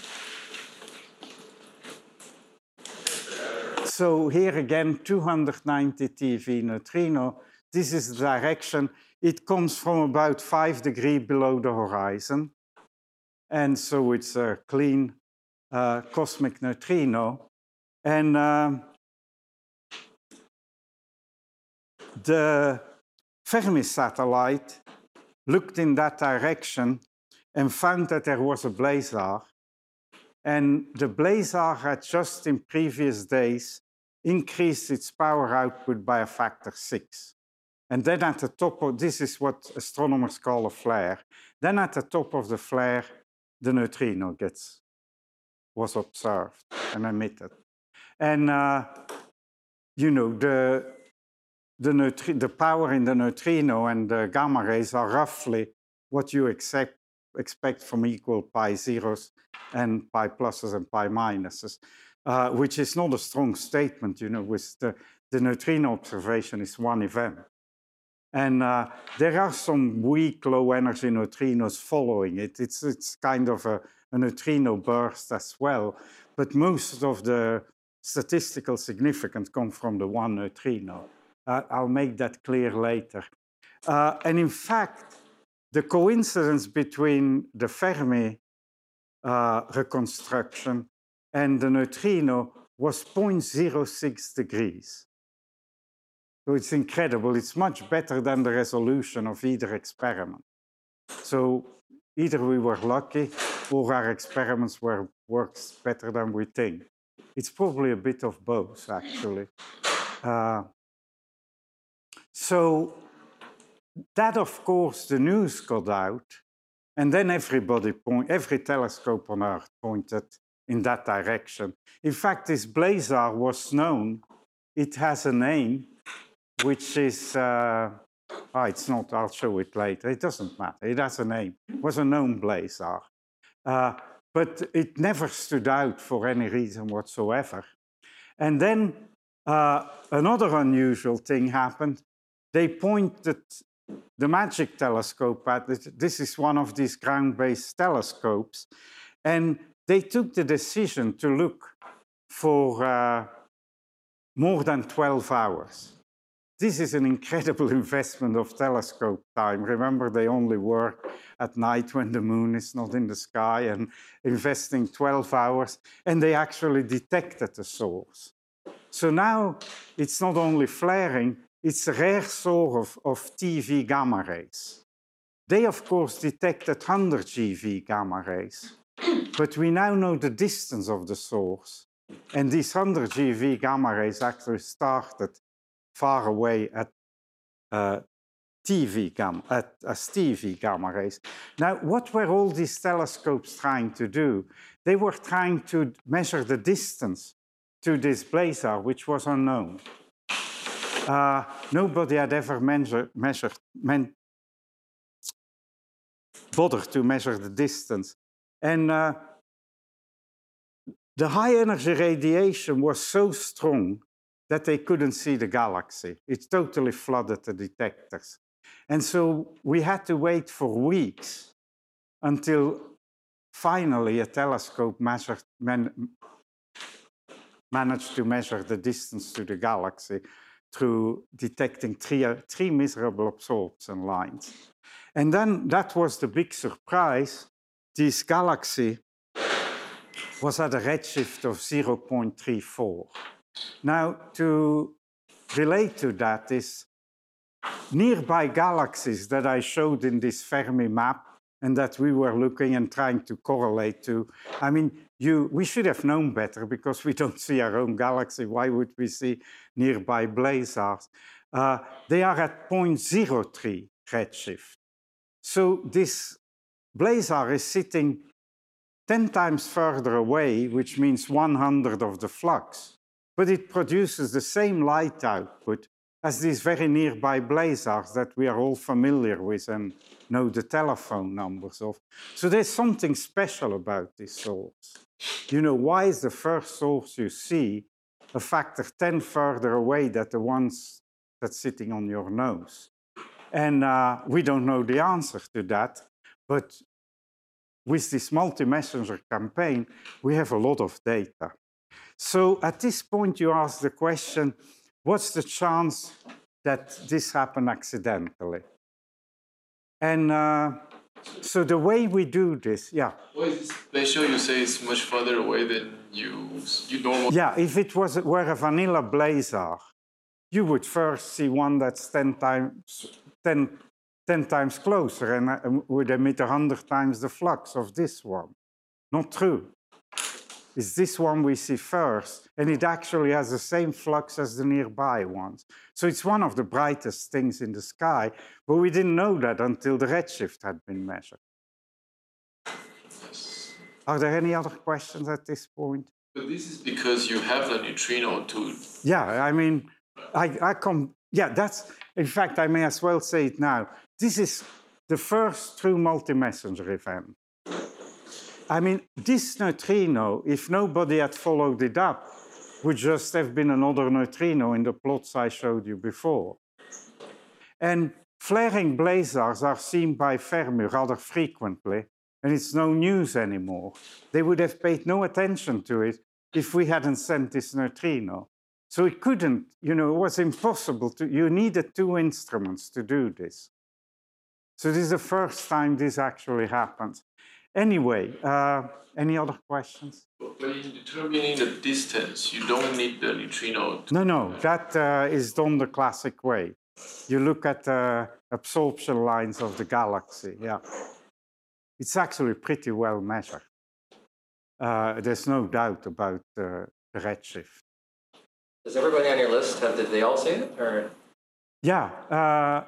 so here again, two hundred ninety T V neutrino. This is the direction. It comes from about five degrees below the horizon. And so it's a clean uh, cosmic neutrino. And um, the Fermi satellite looked in that direction and found that there was a blazar. And the blazar had just in previous days increased its power output by a factor six. And then at the top of, this is what astronomers call a flare. Then at the top of the flare, the neutrino gets, was observed and emitted. And, uh, you know, the, the, neutri the power in the neutrino and the gamma rays are roughly what you accept expect from equal pi zeros and pi pluses and pi minuses, uh, which is not a strong statement, you know, with the, the neutrino observation is one event. And uh, there are some weak low energy neutrinos following it. It's, it's kind of a, a neutrino burst as well, but most of the statistical significance come from the one neutrino. Uh, I'll make that clear later. Uh, and in fact, the coincidence between the Fermi uh, reconstruction and the neutrino was zero point zero six degrees. So it's incredible. It's much better than the resolution of either experiment. So either we were lucky or our experiments were works better than we think. It's probably a bit of both, actually. Uh, so that, of course, the news got out, and then everybody point, every telescope on Earth pointed in that direction. In fact, this blazar was known. It has a name, which is, uh, oh, it's not, I'll show it later. It doesn't matter. It has a name. It was a known blazar. Uh, but it never stood out for any reason whatsoever. And then uh, another unusual thing happened. They pointed the MAGIC telescope at it. This is one of these ground-based telescopes. And they took the decision to look for uh, more than twelve hours. This is an incredible investment of telescope time. Remember, they only work at night when the moon is not in the sky, and investing twelve hours, and they actually detected the source. So now it's not only flaring, it's a rare source of, of T V gamma rays. They, of course, detected one hundred G V gamma rays, but we now know the distance of the source. And these one hundred G V gamma rays actually started far away at uh, T V gamma, uh, as T V gamma rays. Now, what were all these telescopes trying to do? They were trying to measure the distance to this blazar, which was unknown. Uh, nobody had ever measure, measured, men, bothered to measure the distance. And uh, the high energy radiation was so strong that they couldn't see the galaxy. It totally flooded the detectors. And so we had to wait for weeks until finally a telescope measured, man, managed to measure the distance to the galaxy through detecting three, three miserable absorption lines. And then that was the big surprise. This galaxy was at a redshift of zero point three four. Now, to relate to that is nearby galaxies that I showed in this Fermi map and that we were looking and trying to correlate to. I mean, you, we should have known better because we don't see our own galaxy. Why would we see nearby blazars? Uh, they are at zero point zero three redshift. So this blazar is sitting ten times further away, which means one hundred of the flux. But it produces the same light output as these very nearby blazars that we are all familiar with and know the telephone numbers of. So there's something special about this source. You know, why is the first source you see a factor ten further away than the ones that's sitting on your nose? And uh, we don't know the answer to that, but with this multi-messenger campaign, we have a lot of data. So at this point, you ask the question, what's the chance that this happened accidentally? And uh, so the way we do this, yeah. Why is this spatial? You say it's much further away than you, you normally... Yeah, if it was, were a vanilla blazar, you would first see one that's ten times, ten, ten times closer and uh, would emit one hundred times the flux of this one. Not true. It's this one we see first, and it actually has the same flux as the nearby ones. So it's one of the brightest things in the sky, but we didn't know that until the redshift had been measured. Yes. Are there any other questions at this point? But this is because you have the neutrino to... Yeah, I mean, I, I come, yeah, that's, in fact, I may as well say it now. This is the first true multi-messenger event. I mean, this neutrino, if nobody had followed it up, would just have been another neutrino in the plots I showed you before. And flaring blazars are seen by Fermi rather frequently, and it's no news anymore. They would have paid no attention to it if we hadn't sent this neutrino. So it couldn't, you know, it was impossible to, you needed two instruments to do this. So this is the first time this actually happens. Anyway, uh, any other questions? But in determining the distance, you don't need the neutrino to... No, no, that uh, is done the classic way. You look at the absorption lines of the galaxy, yeah. It's actually pretty well measured. Uh, there's no doubt about uh, the redshift. Does everybody on your list have, did they all see it, or? Yeah, uh,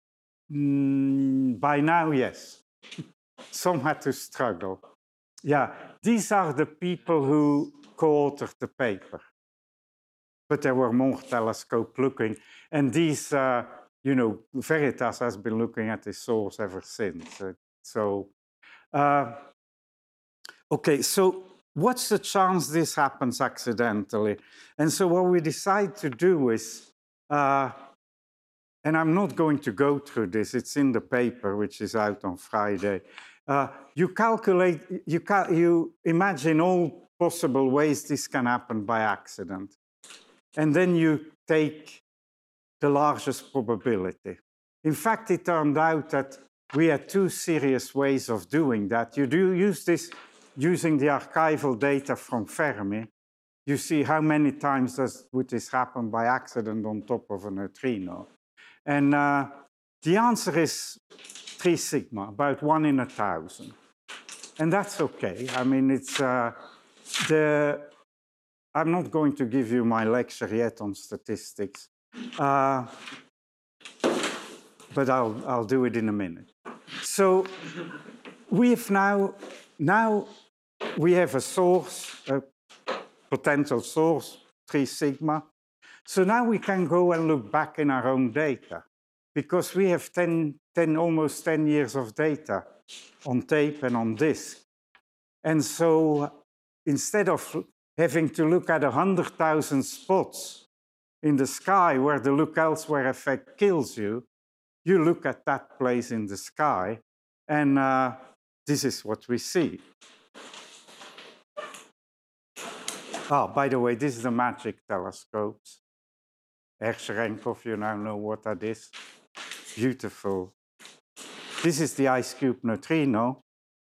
mm, by now, yes. Some had to struggle. Yeah, these are the people who co-authored the paper. But there were more telescopes looking. And these, uh, you know, Veritas has been looking at this source ever since. Uh, so, uh, okay, so what's the chance this happens accidentally? And so what we decide to do is, uh, and I'm not going to go through this, it's in the paper, which is out on Friday. Uh, you calculate, you, ca you imagine all possible ways this can happen by accident. And then you take the largest probability. In fact, it turned out that we had two serious ways of doing that. You do use this using the archival data from Fermi. You see how many times does, would this happen by accident on top of a neutrino. And uh, the answer is three sigma, about one in a thousand. And that's okay. I mean, it's uh, the, I'm not going to give you my lecture yet on statistics. Uh, but I'll, I'll do it in a minute. So we have now, now we have a source, a potential source, three sigma. So now we can go and look back in our own data because we have ten, ten, almost ten years of data on tape and on disk. And so instead of having to look at one hundred thousand spots in the sky where the look elsewhere effect kills you, you look at that place in the sky, and uh, this is what we see. Oh, by the way, this is the MAGIC telescopes. Herzerenkov, you now know what that is. Beautiful. This is the IceCube neutrino,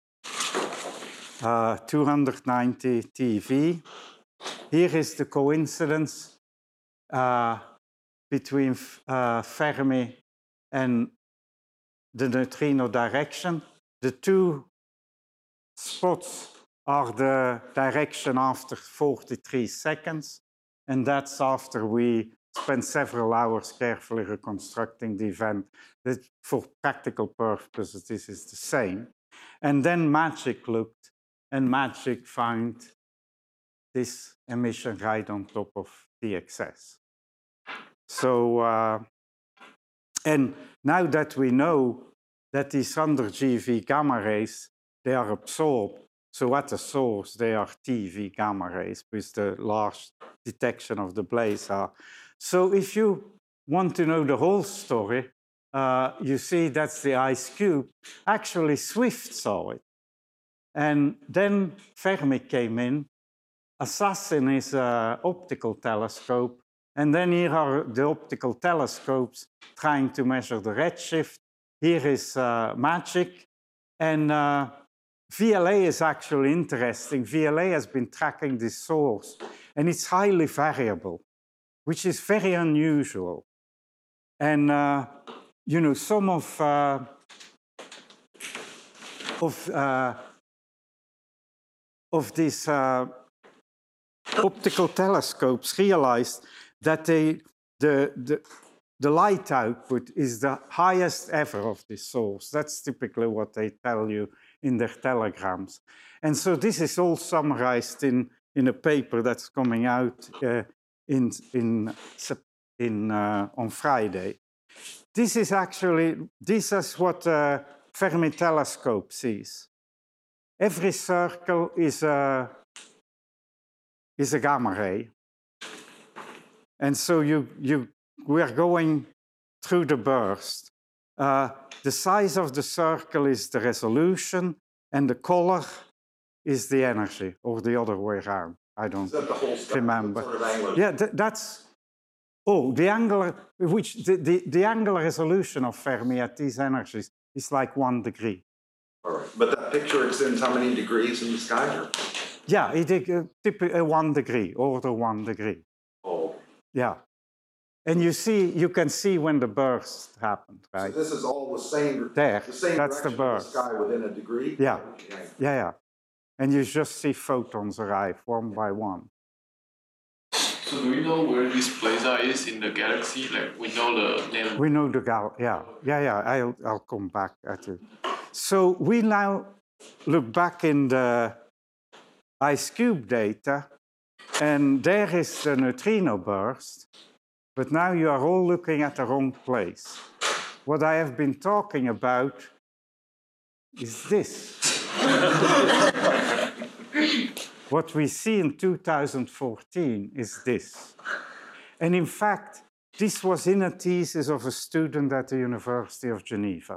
uh, two hundred ninety T V. Here is the coincidence uh, between uh, Fermi and the neutrino direction. The two spots are the direction after forty-three seconds, and that's after we spent several hours carefully reconstructing the event. That for practical purposes, this is the same. And then MAGIC looked, and MAGIC found this emission right on top of T X S. So, uh, and now that we know that these one hundred G V gamma rays, they are absorbed. So at the source, they are T V gamma rays with the large detection of the blazar. So if you want to know the whole story, uh, you see that's the IceCube. Actually, Swift saw it. And then Fermi came in. Assassin is an optical telescope. And then here are the optical telescopes trying to measure the redshift. Here is uh, MAGIC. And uh, V L A is actually interesting. V L A has been tracking this source, and it's highly variable, which is very unusual. And, uh, you know, some of, uh, of, uh, of these uh, optical telescopes realized that they, the, the, the light output is the highest ever of this source. That's typically what they tell you in their telegrams. And so this is all summarized in, in a paper that's coming out uh, in, in, in, uh, on Friday. This is actually, this is what a Fermi telescope sees. Every circle is a, is a gamma ray. And so you, you, we are going through the burst. Uh, the size of the circle is the resolution, and the color is the energy, or the other way around. I don't Is that the whole spectrum? remember. Sort of angular? Yeah, th that's, oh, the angular, which, the, the, the angular resolution of Fermi at these energies is like one degree. All right, but that picture extends how many degrees in the sky? Or? Yeah, it is uh, typically uh, one degree, order one degree. Oh, Yeah. And you see, you can see when the burst happened, right? so this is all the same. There, the same that's the direction of burst. sky within a degree. Yeah. Okay. Yeah, yeah. And you just see photons arrive one by one. So do we know where this blazar is in the galaxy? Like we know the name. We know the gal, yeah, yeah, yeah. I'll, I'll come back at it. So we now look back in the IceCube data, and there is the neutrino burst. But now you are all looking at the wrong place. What I have been talking about is this. What we see in two thousand fourteen is this. And in fact, this was in a thesis of a student at the University of Geneva.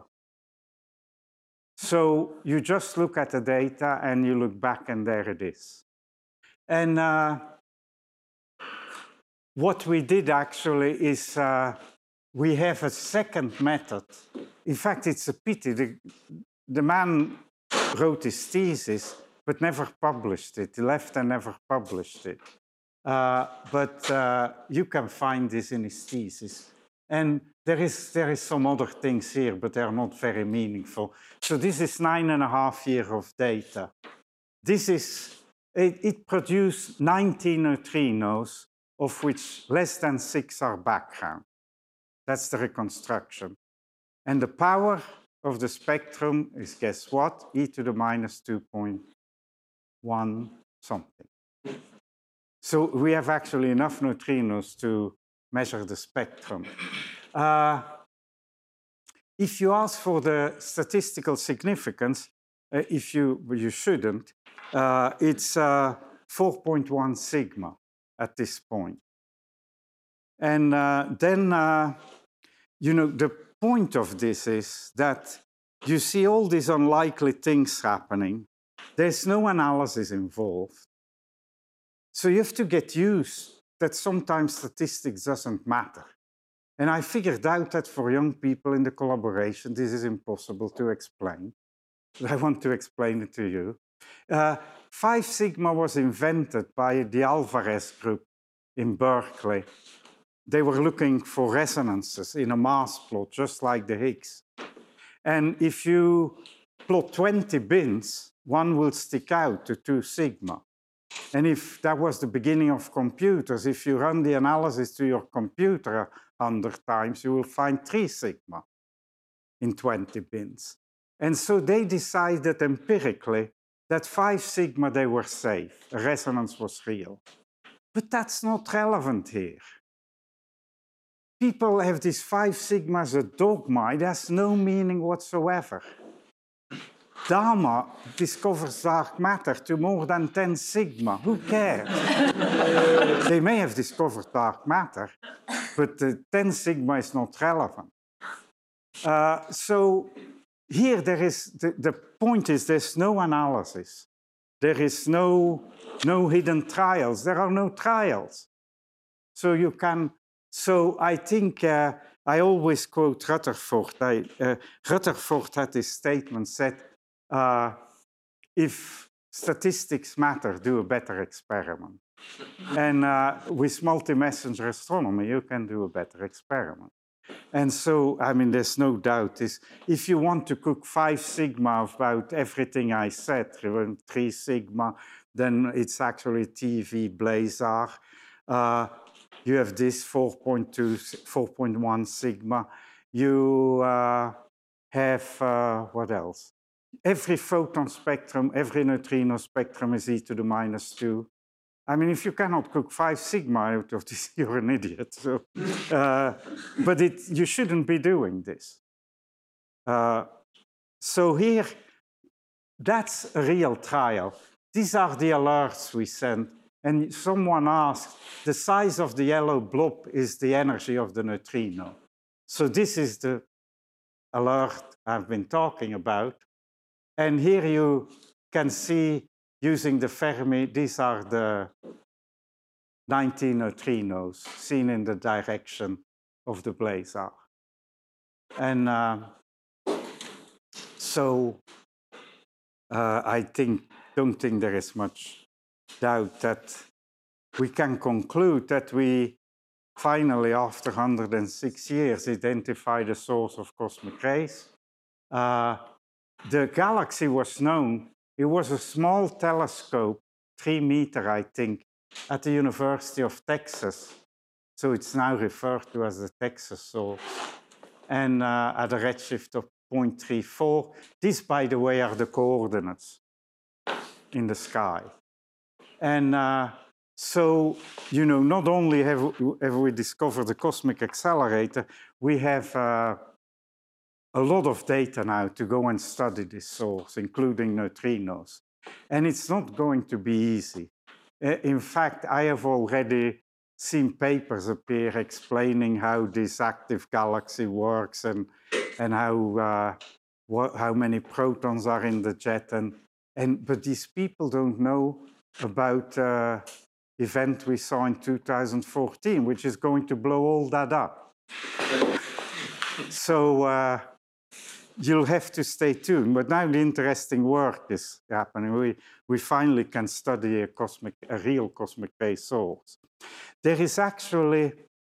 So you just look at the data and you look back and there it is. And uh, what we did actually is uh, we have a second method. In fact, it's a pity. The, the man wrote his thesis, but never published it. He left and never published it. Uh, but uh, you can find this in his thesis. And there is, there is some other things here, but they're not very meaningful. So this is nine and a half years of data. This is, it, it produced nineteen neutrinos, of which less than six are background. That's the reconstruction. And the power of the spectrum is, guess what? E to the minus two point one something. So we have actually enough neutrinos to measure the spectrum. Uh, if you ask for the statistical significance, uh, if you, well, you shouldn't, uh, it's uh, four point one sigma at this point. And uh, then, uh, you know, the point of this is that you see all these unlikely things happening. There's no analysis involved. So you have to get used that sometimes statistics doesn't matter. And I figured out that for young people in the collaboration, this is impossible to explain. But I want to explain it to you. Uh, five sigma was invented by the Alvarez group in Berkeley. They were looking for resonances in a mass plot, just like the Higgs. And if you plot twenty bins, one will stick out to two sigma. And if that was the beginning of computers, if you run the analysis to your computer a hundred times, you will find three sigma in twenty bins. And so they decided empirically that five sigma, they were safe. The resonance was real. But that's not relevant here. People have this five sigma as a dogma. It has no meaning whatsoever. Dama discovers dark matter to more than ten sigma. Who cares? They may have discovered dark matter, but the ten sigma is not relevant. Uh, so here there is, the, the point is there's no analysis. There is no, no hidden trials. There are no trials. So you can, so I think, uh, I always quote Rutherford. I, uh, Rutherford had this statement said, Uh, if statistics matter, do a better experiment. And uh, with multi-messenger astronomy, you can do a better experiment. And so, I mean, there's no doubt is if you want to cook five sigma about everything I said, three sigma, then it's actually T V blazar. Uh, you have this four point two, four point one sigma. You uh, have, uh, what else? Every photon spectrum, every neutrino spectrum is e to the minus two. I mean, if you cannot cook five sigma out of this, you're an idiot. So, uh, but it, you shouldn't be doing this. Uh, so here, that's a real trial. These are the alerts we send. And someone asked, the size of the yellow blob is the energy of the neutrino. So this is the alert I've been talking about. And here you can see, using the Fermi, these are the nineteen neutrinos seen in the direction of the blazar. And uh, so uh, I think, don't think there is much doubt that we can conclude that we finally, after one hundred six years, identified the source of cosmic rays. Uh, The galaxy was known. It was a small telescope, three meter, I think, at the University of Texas. So it's now referred to as the Texas source. And uh, at a redshift of zero point three four. These, by the way, are the coordinates in the sky. And uh, so, you know, not only have, have we discovered the cosmic accelerator, we have uh, a lot of data now to go and study this source, including neutrinos. And it's not going to be easy. In fact, I have already seen papers appear explaining how this active galaxy works and, and how, uh, what, how many protons are in the jet. And, and, but these people don't know about the uh, event we saw in two thousand fourteen, which is going to blow all that up. So, uh, you'll have to stay tuned, but now the interesting work is happening. We, we finally can study a, cosmic, a real cosmic ray source. There is actually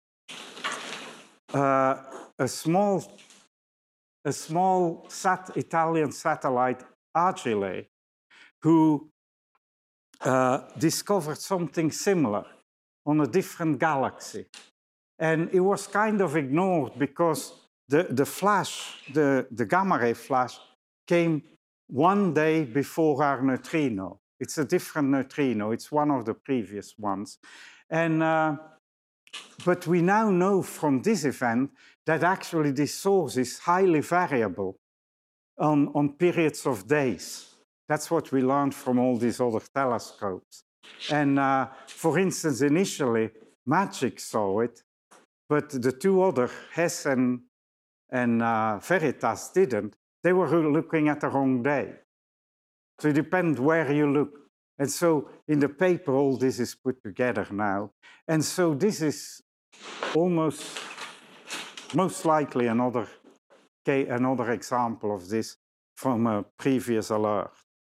uh, a small, a small sat Italian satellite, Agile, who uh, discovered something similar on a different galaxy. And it was kind of ignored because the, the flash, the, the gamma ray flash, came one day before our neutrino. It's a different neutrino. It's one of the previous ones. And, uh, but we now know from this event that actually this source is highly variable on, on periods of days. That's what we learned from all these other telescopes. And uh, for instance, initially, MAGIC saw it, but the two other, Hess and, and uh, Veritas, didn't. They were looking at the wrong day. So it depends where you look. And so in the paper, all this is put together now. And so this is almost, most likely another, another example of this from a previous alert.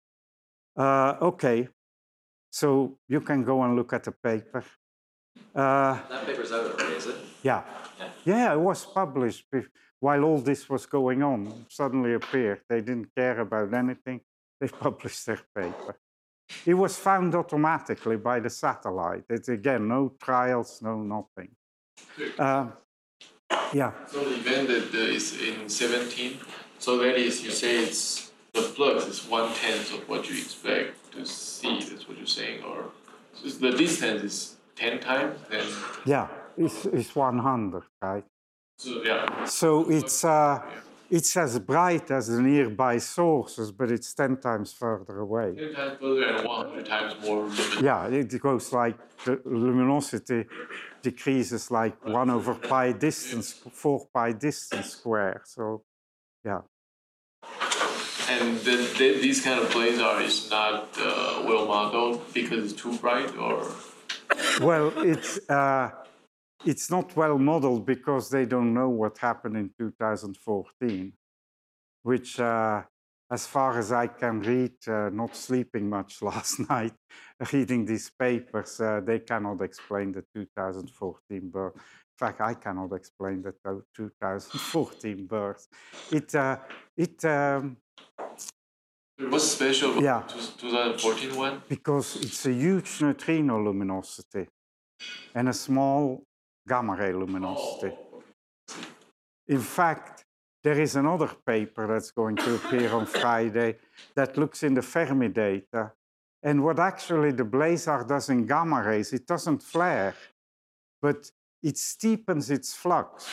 Uh, okay, so you can go and look at the paper. Uh, That paper's out already, is it? yeah. Yeah. Yeah, it was published while all this was going on. Suddenly appeared. They didn't care about anything. They published their paper. It was found automatically by the satellite. It's again, no trials, no nothing. Uh, yeah. So the event that uh, is in seventeen, so that is, you say it's, the flux is one-tenth of what you expect to see, that's what you're saying, or so the distance is ten times, then? Yeah, it's, it's one hundred, right? So, yeah. So it's, uh, it's as bright as the nearby sources, but it's ten times further away. ten times further and one hundred times more luminous. Yeah, it goes like the luminosity decreases like one over pi distance, four pi distance square. So, yeah. And then th these kind of blazar is not uh, well modeled because it's too bright, or? Well, it's, uh, it's not well modeled because they don't know what happened in two thousand fourteen, which, uh, as far as I can read, uh, not sleeping much last night, reading these papers, uh, they cannot explain the two thousand fourteen birth. In fact, I cannot explain the two thousand fourteen birth. It, uh, it, um, What's special about yeah. the twenty fourteen one? Because it's a huge neutrino luminosity and a small gamma ray luminosity. Oh. In fact, there is another paper that's going to appear on Friday that looks in the Fermi data. And what actually the blazar does in gamma rays, it doesn't flare, but it steepens its flux.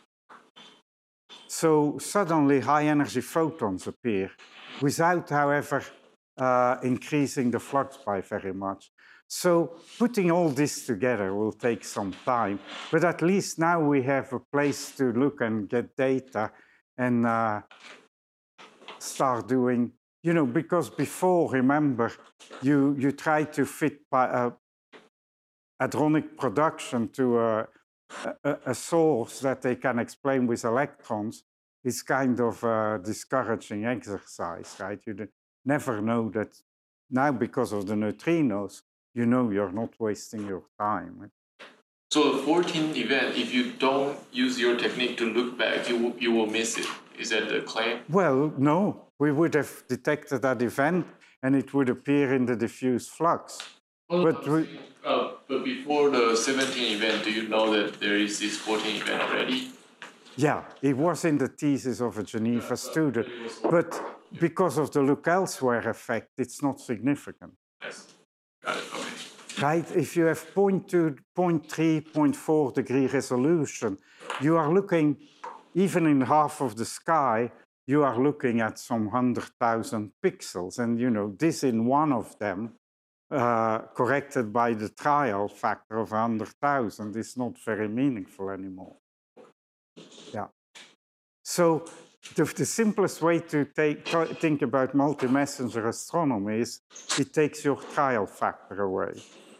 So suddenly high energy photons appear without, however, uh, increasing the flux by very much. So putting all this together will take some time, but at least now we have a place to look and get data and uh, start doing, you know, because before, remember, you, you try to fit uh, hadronic production to a, a, a source that they can explain with electrons. It's kind of a discouraging exercise, right? You never know that now because of the neutrinos, you know you're not wasting your time. So the fourteen event, if you don't use your technique to look back, you will, you will miss it. Is that the claim? Well, no. We would have detected that event and it would appear in the diffuse flux. Well, but, we, uh, but before the seventeen event, do you know that there is this fourteen event already? Yeah, it was in the thesis of a Geneva yeah, student, but yeah. because of the look elsewhere effect, it's not significant. Yes, got it, okay. Right, if you have zero point two, zero point three, zero point four degree resolution, you are looking, even in half of the sky, you are looking at some one hundred thousand pixels. And, you know, this in one of them, uh, corrected by the trial factor of one hundred thousand, is not very meaningful anymore. Yeah. So the, the simplest way to take, think about multi-messenger astronomy is it takes your trial factor away.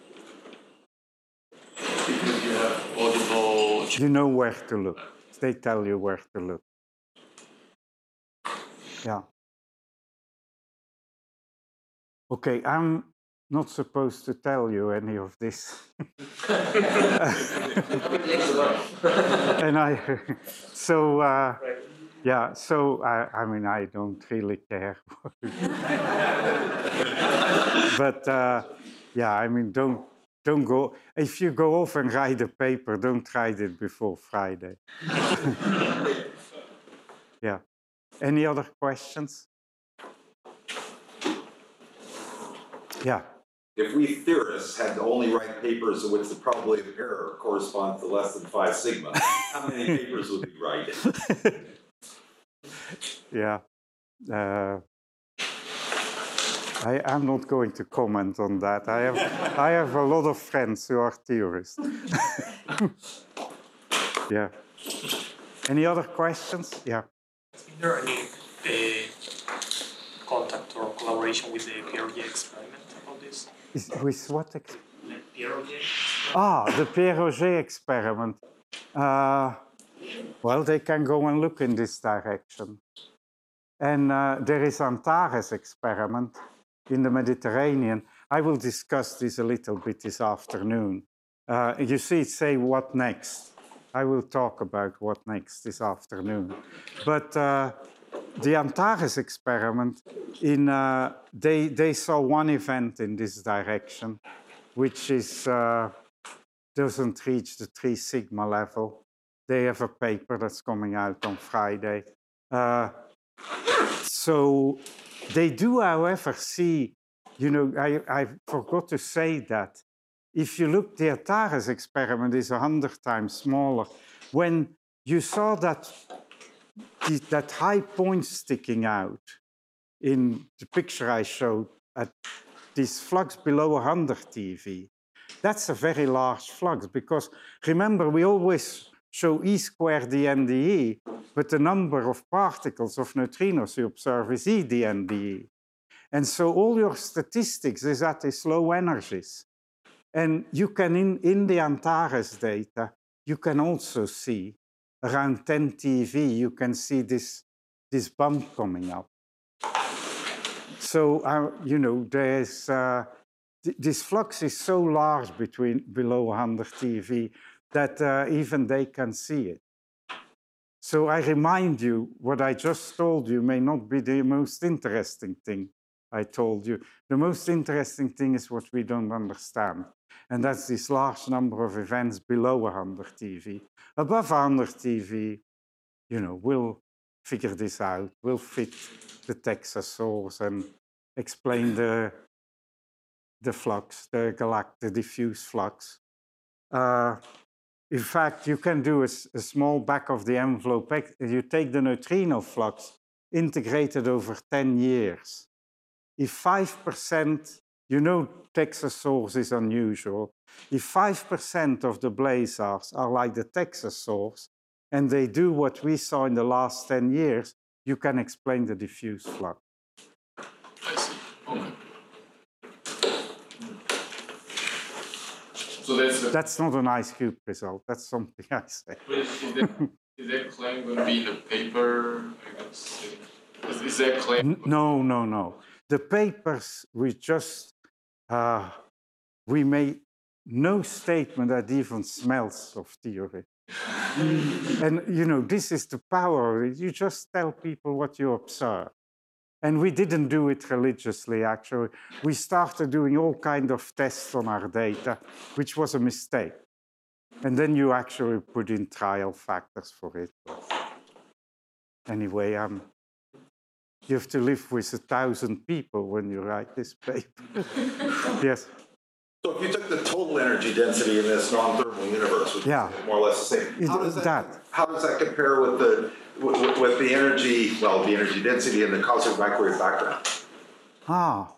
Because you have multiple... You know where to look. They tell you where to look. Yeah. Okay, I'm not supposed to tell you any of this. And I, so, uh, yeah, so, I, I mean, I don't really care. But, uh, yeah, I mean, don't, don't go, if you go off and write a paper, don't write it before Friday. Yeah. Any other questions? Yeah. If we theorists had to only write papers in which the probability of error corresponds to less than five sigma, how many papers would we write? Yeah. Uh, I am not going to comment on that. I have, I have a lot of friends who are theorists. Yeah. Any other questions? Yeah. Is there any uh, contact or collaboration with the P R G experiment about this? Is, with what? Ex- The P R G? ah, the Pierre Auger experiment. Uh, well, they can go and look in this direction. And uh, there is Antares experiment in the Mediterranean. I will discuss this a little bit this afternoon. Uh, you see, say what next. I will talk about what next this afternoon. But uh, the Antares experiment, in, uh, they, they saw one event in this direction, which is, uh, doesn't reach the three sigma level. They have a paper that's coming out on Friday. Uh, so they do, however, see, you know, I, I forgot to say that. If you look, the Antares experiment is a hundred times smaller. When you saw that, the, that high point sticking out in the picture I showed at this flux below one hundred T V, that's a very large flux because remember, we always show E squared D N D E, but the number of particles of neutrinos you observe is E D N D E. And so all your statistics is at these low energies. And you can, in, in the Antares data, you can also see around ten T V, you can see this, this bump coming up. So, uh, you know, there's, uh, th this flux is so large between below one hundred T V that uh, even they can see it. So I remind you, what I just told you may not be the most interesting thing I told you. The most interesting thing is what we don't understand. And that's this large number of events below one hundred T V. Above one hundred T V, you know, we'll figure this out. We'll fit the Texas source and explain the, the flux, the galactic, the diffuse flux. Uh, in fact, you can do a, a small back of the envelope. You take the neutrino flux, integrated over ten years. If five percent, you know Texas source is unusual. If five percent of the blazars are like the Texas source, and they do what we saw in the last ten years, you can explain the diffuse flux. I see. Okay. So that's the, That's not an ice cube result. That's something I say. is that, is that claim going to be in the paper? I guess. Is, is that claim? N- No, no, no. The papers, we just, uh, we made no statement that even smells of theory. And, you know, this is the power of it. You just tell people what you observe. And we didn't do it religiously, actually. We started doing all kinds of tests on our data, which was a mistake. And then you actually put in trial factors for it. But anyway, um, you have to live with a thousand people when you write this paper. Yes? So if you took the total energy density in this non-thermal universe, which Yeah. is more or less the same, how It- does that, that. how does that compare with the with, with the energy, well, the energy density in the cosmic microwave background? Ah.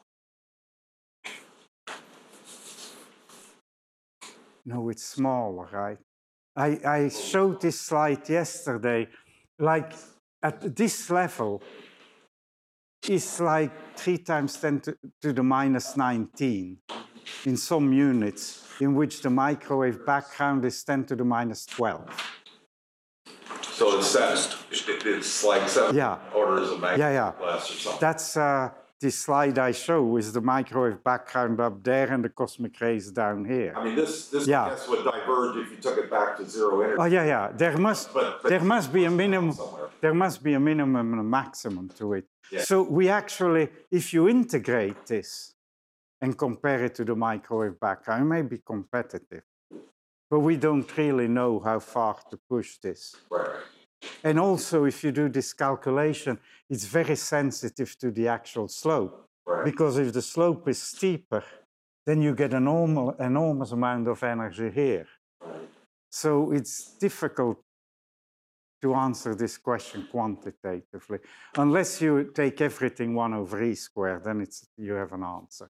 No, it's smaller, right? I, I showed this slide yesterday. Like at this level, it's like three times ten to, to the minus nineteen in some units, in which the microwave background is ten to the minus twelve. So it's set, it, it's like seven Yeah. orders of magnitude Yeah, yeah. less or something. That's uh, this slide I show is the microwave background up there and the cosmic rays down here. I mean, this this Yeah. I guess would diverge if you took it back to zero energy Oh yeah, yeah. There must But- but- there must be a minimum. somewhere. There must be a minimum and a maximum to it. Yeah. So we actually, if you integrate this and compare it to the microwave background, it may be competitive. But we don't really know how far to push this. Right, right. And also, if you do this calculation, it's very sensitive to the actual slope. Right. Because if the slope is steeper, then you get an enormous, enormous amount of energy here. So it's difficult to answer this question quantitatively. Unless you take everything one over e squared, then it's, you have an answer.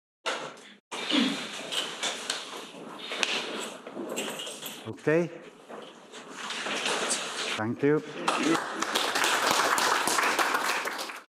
Okay? Thank you.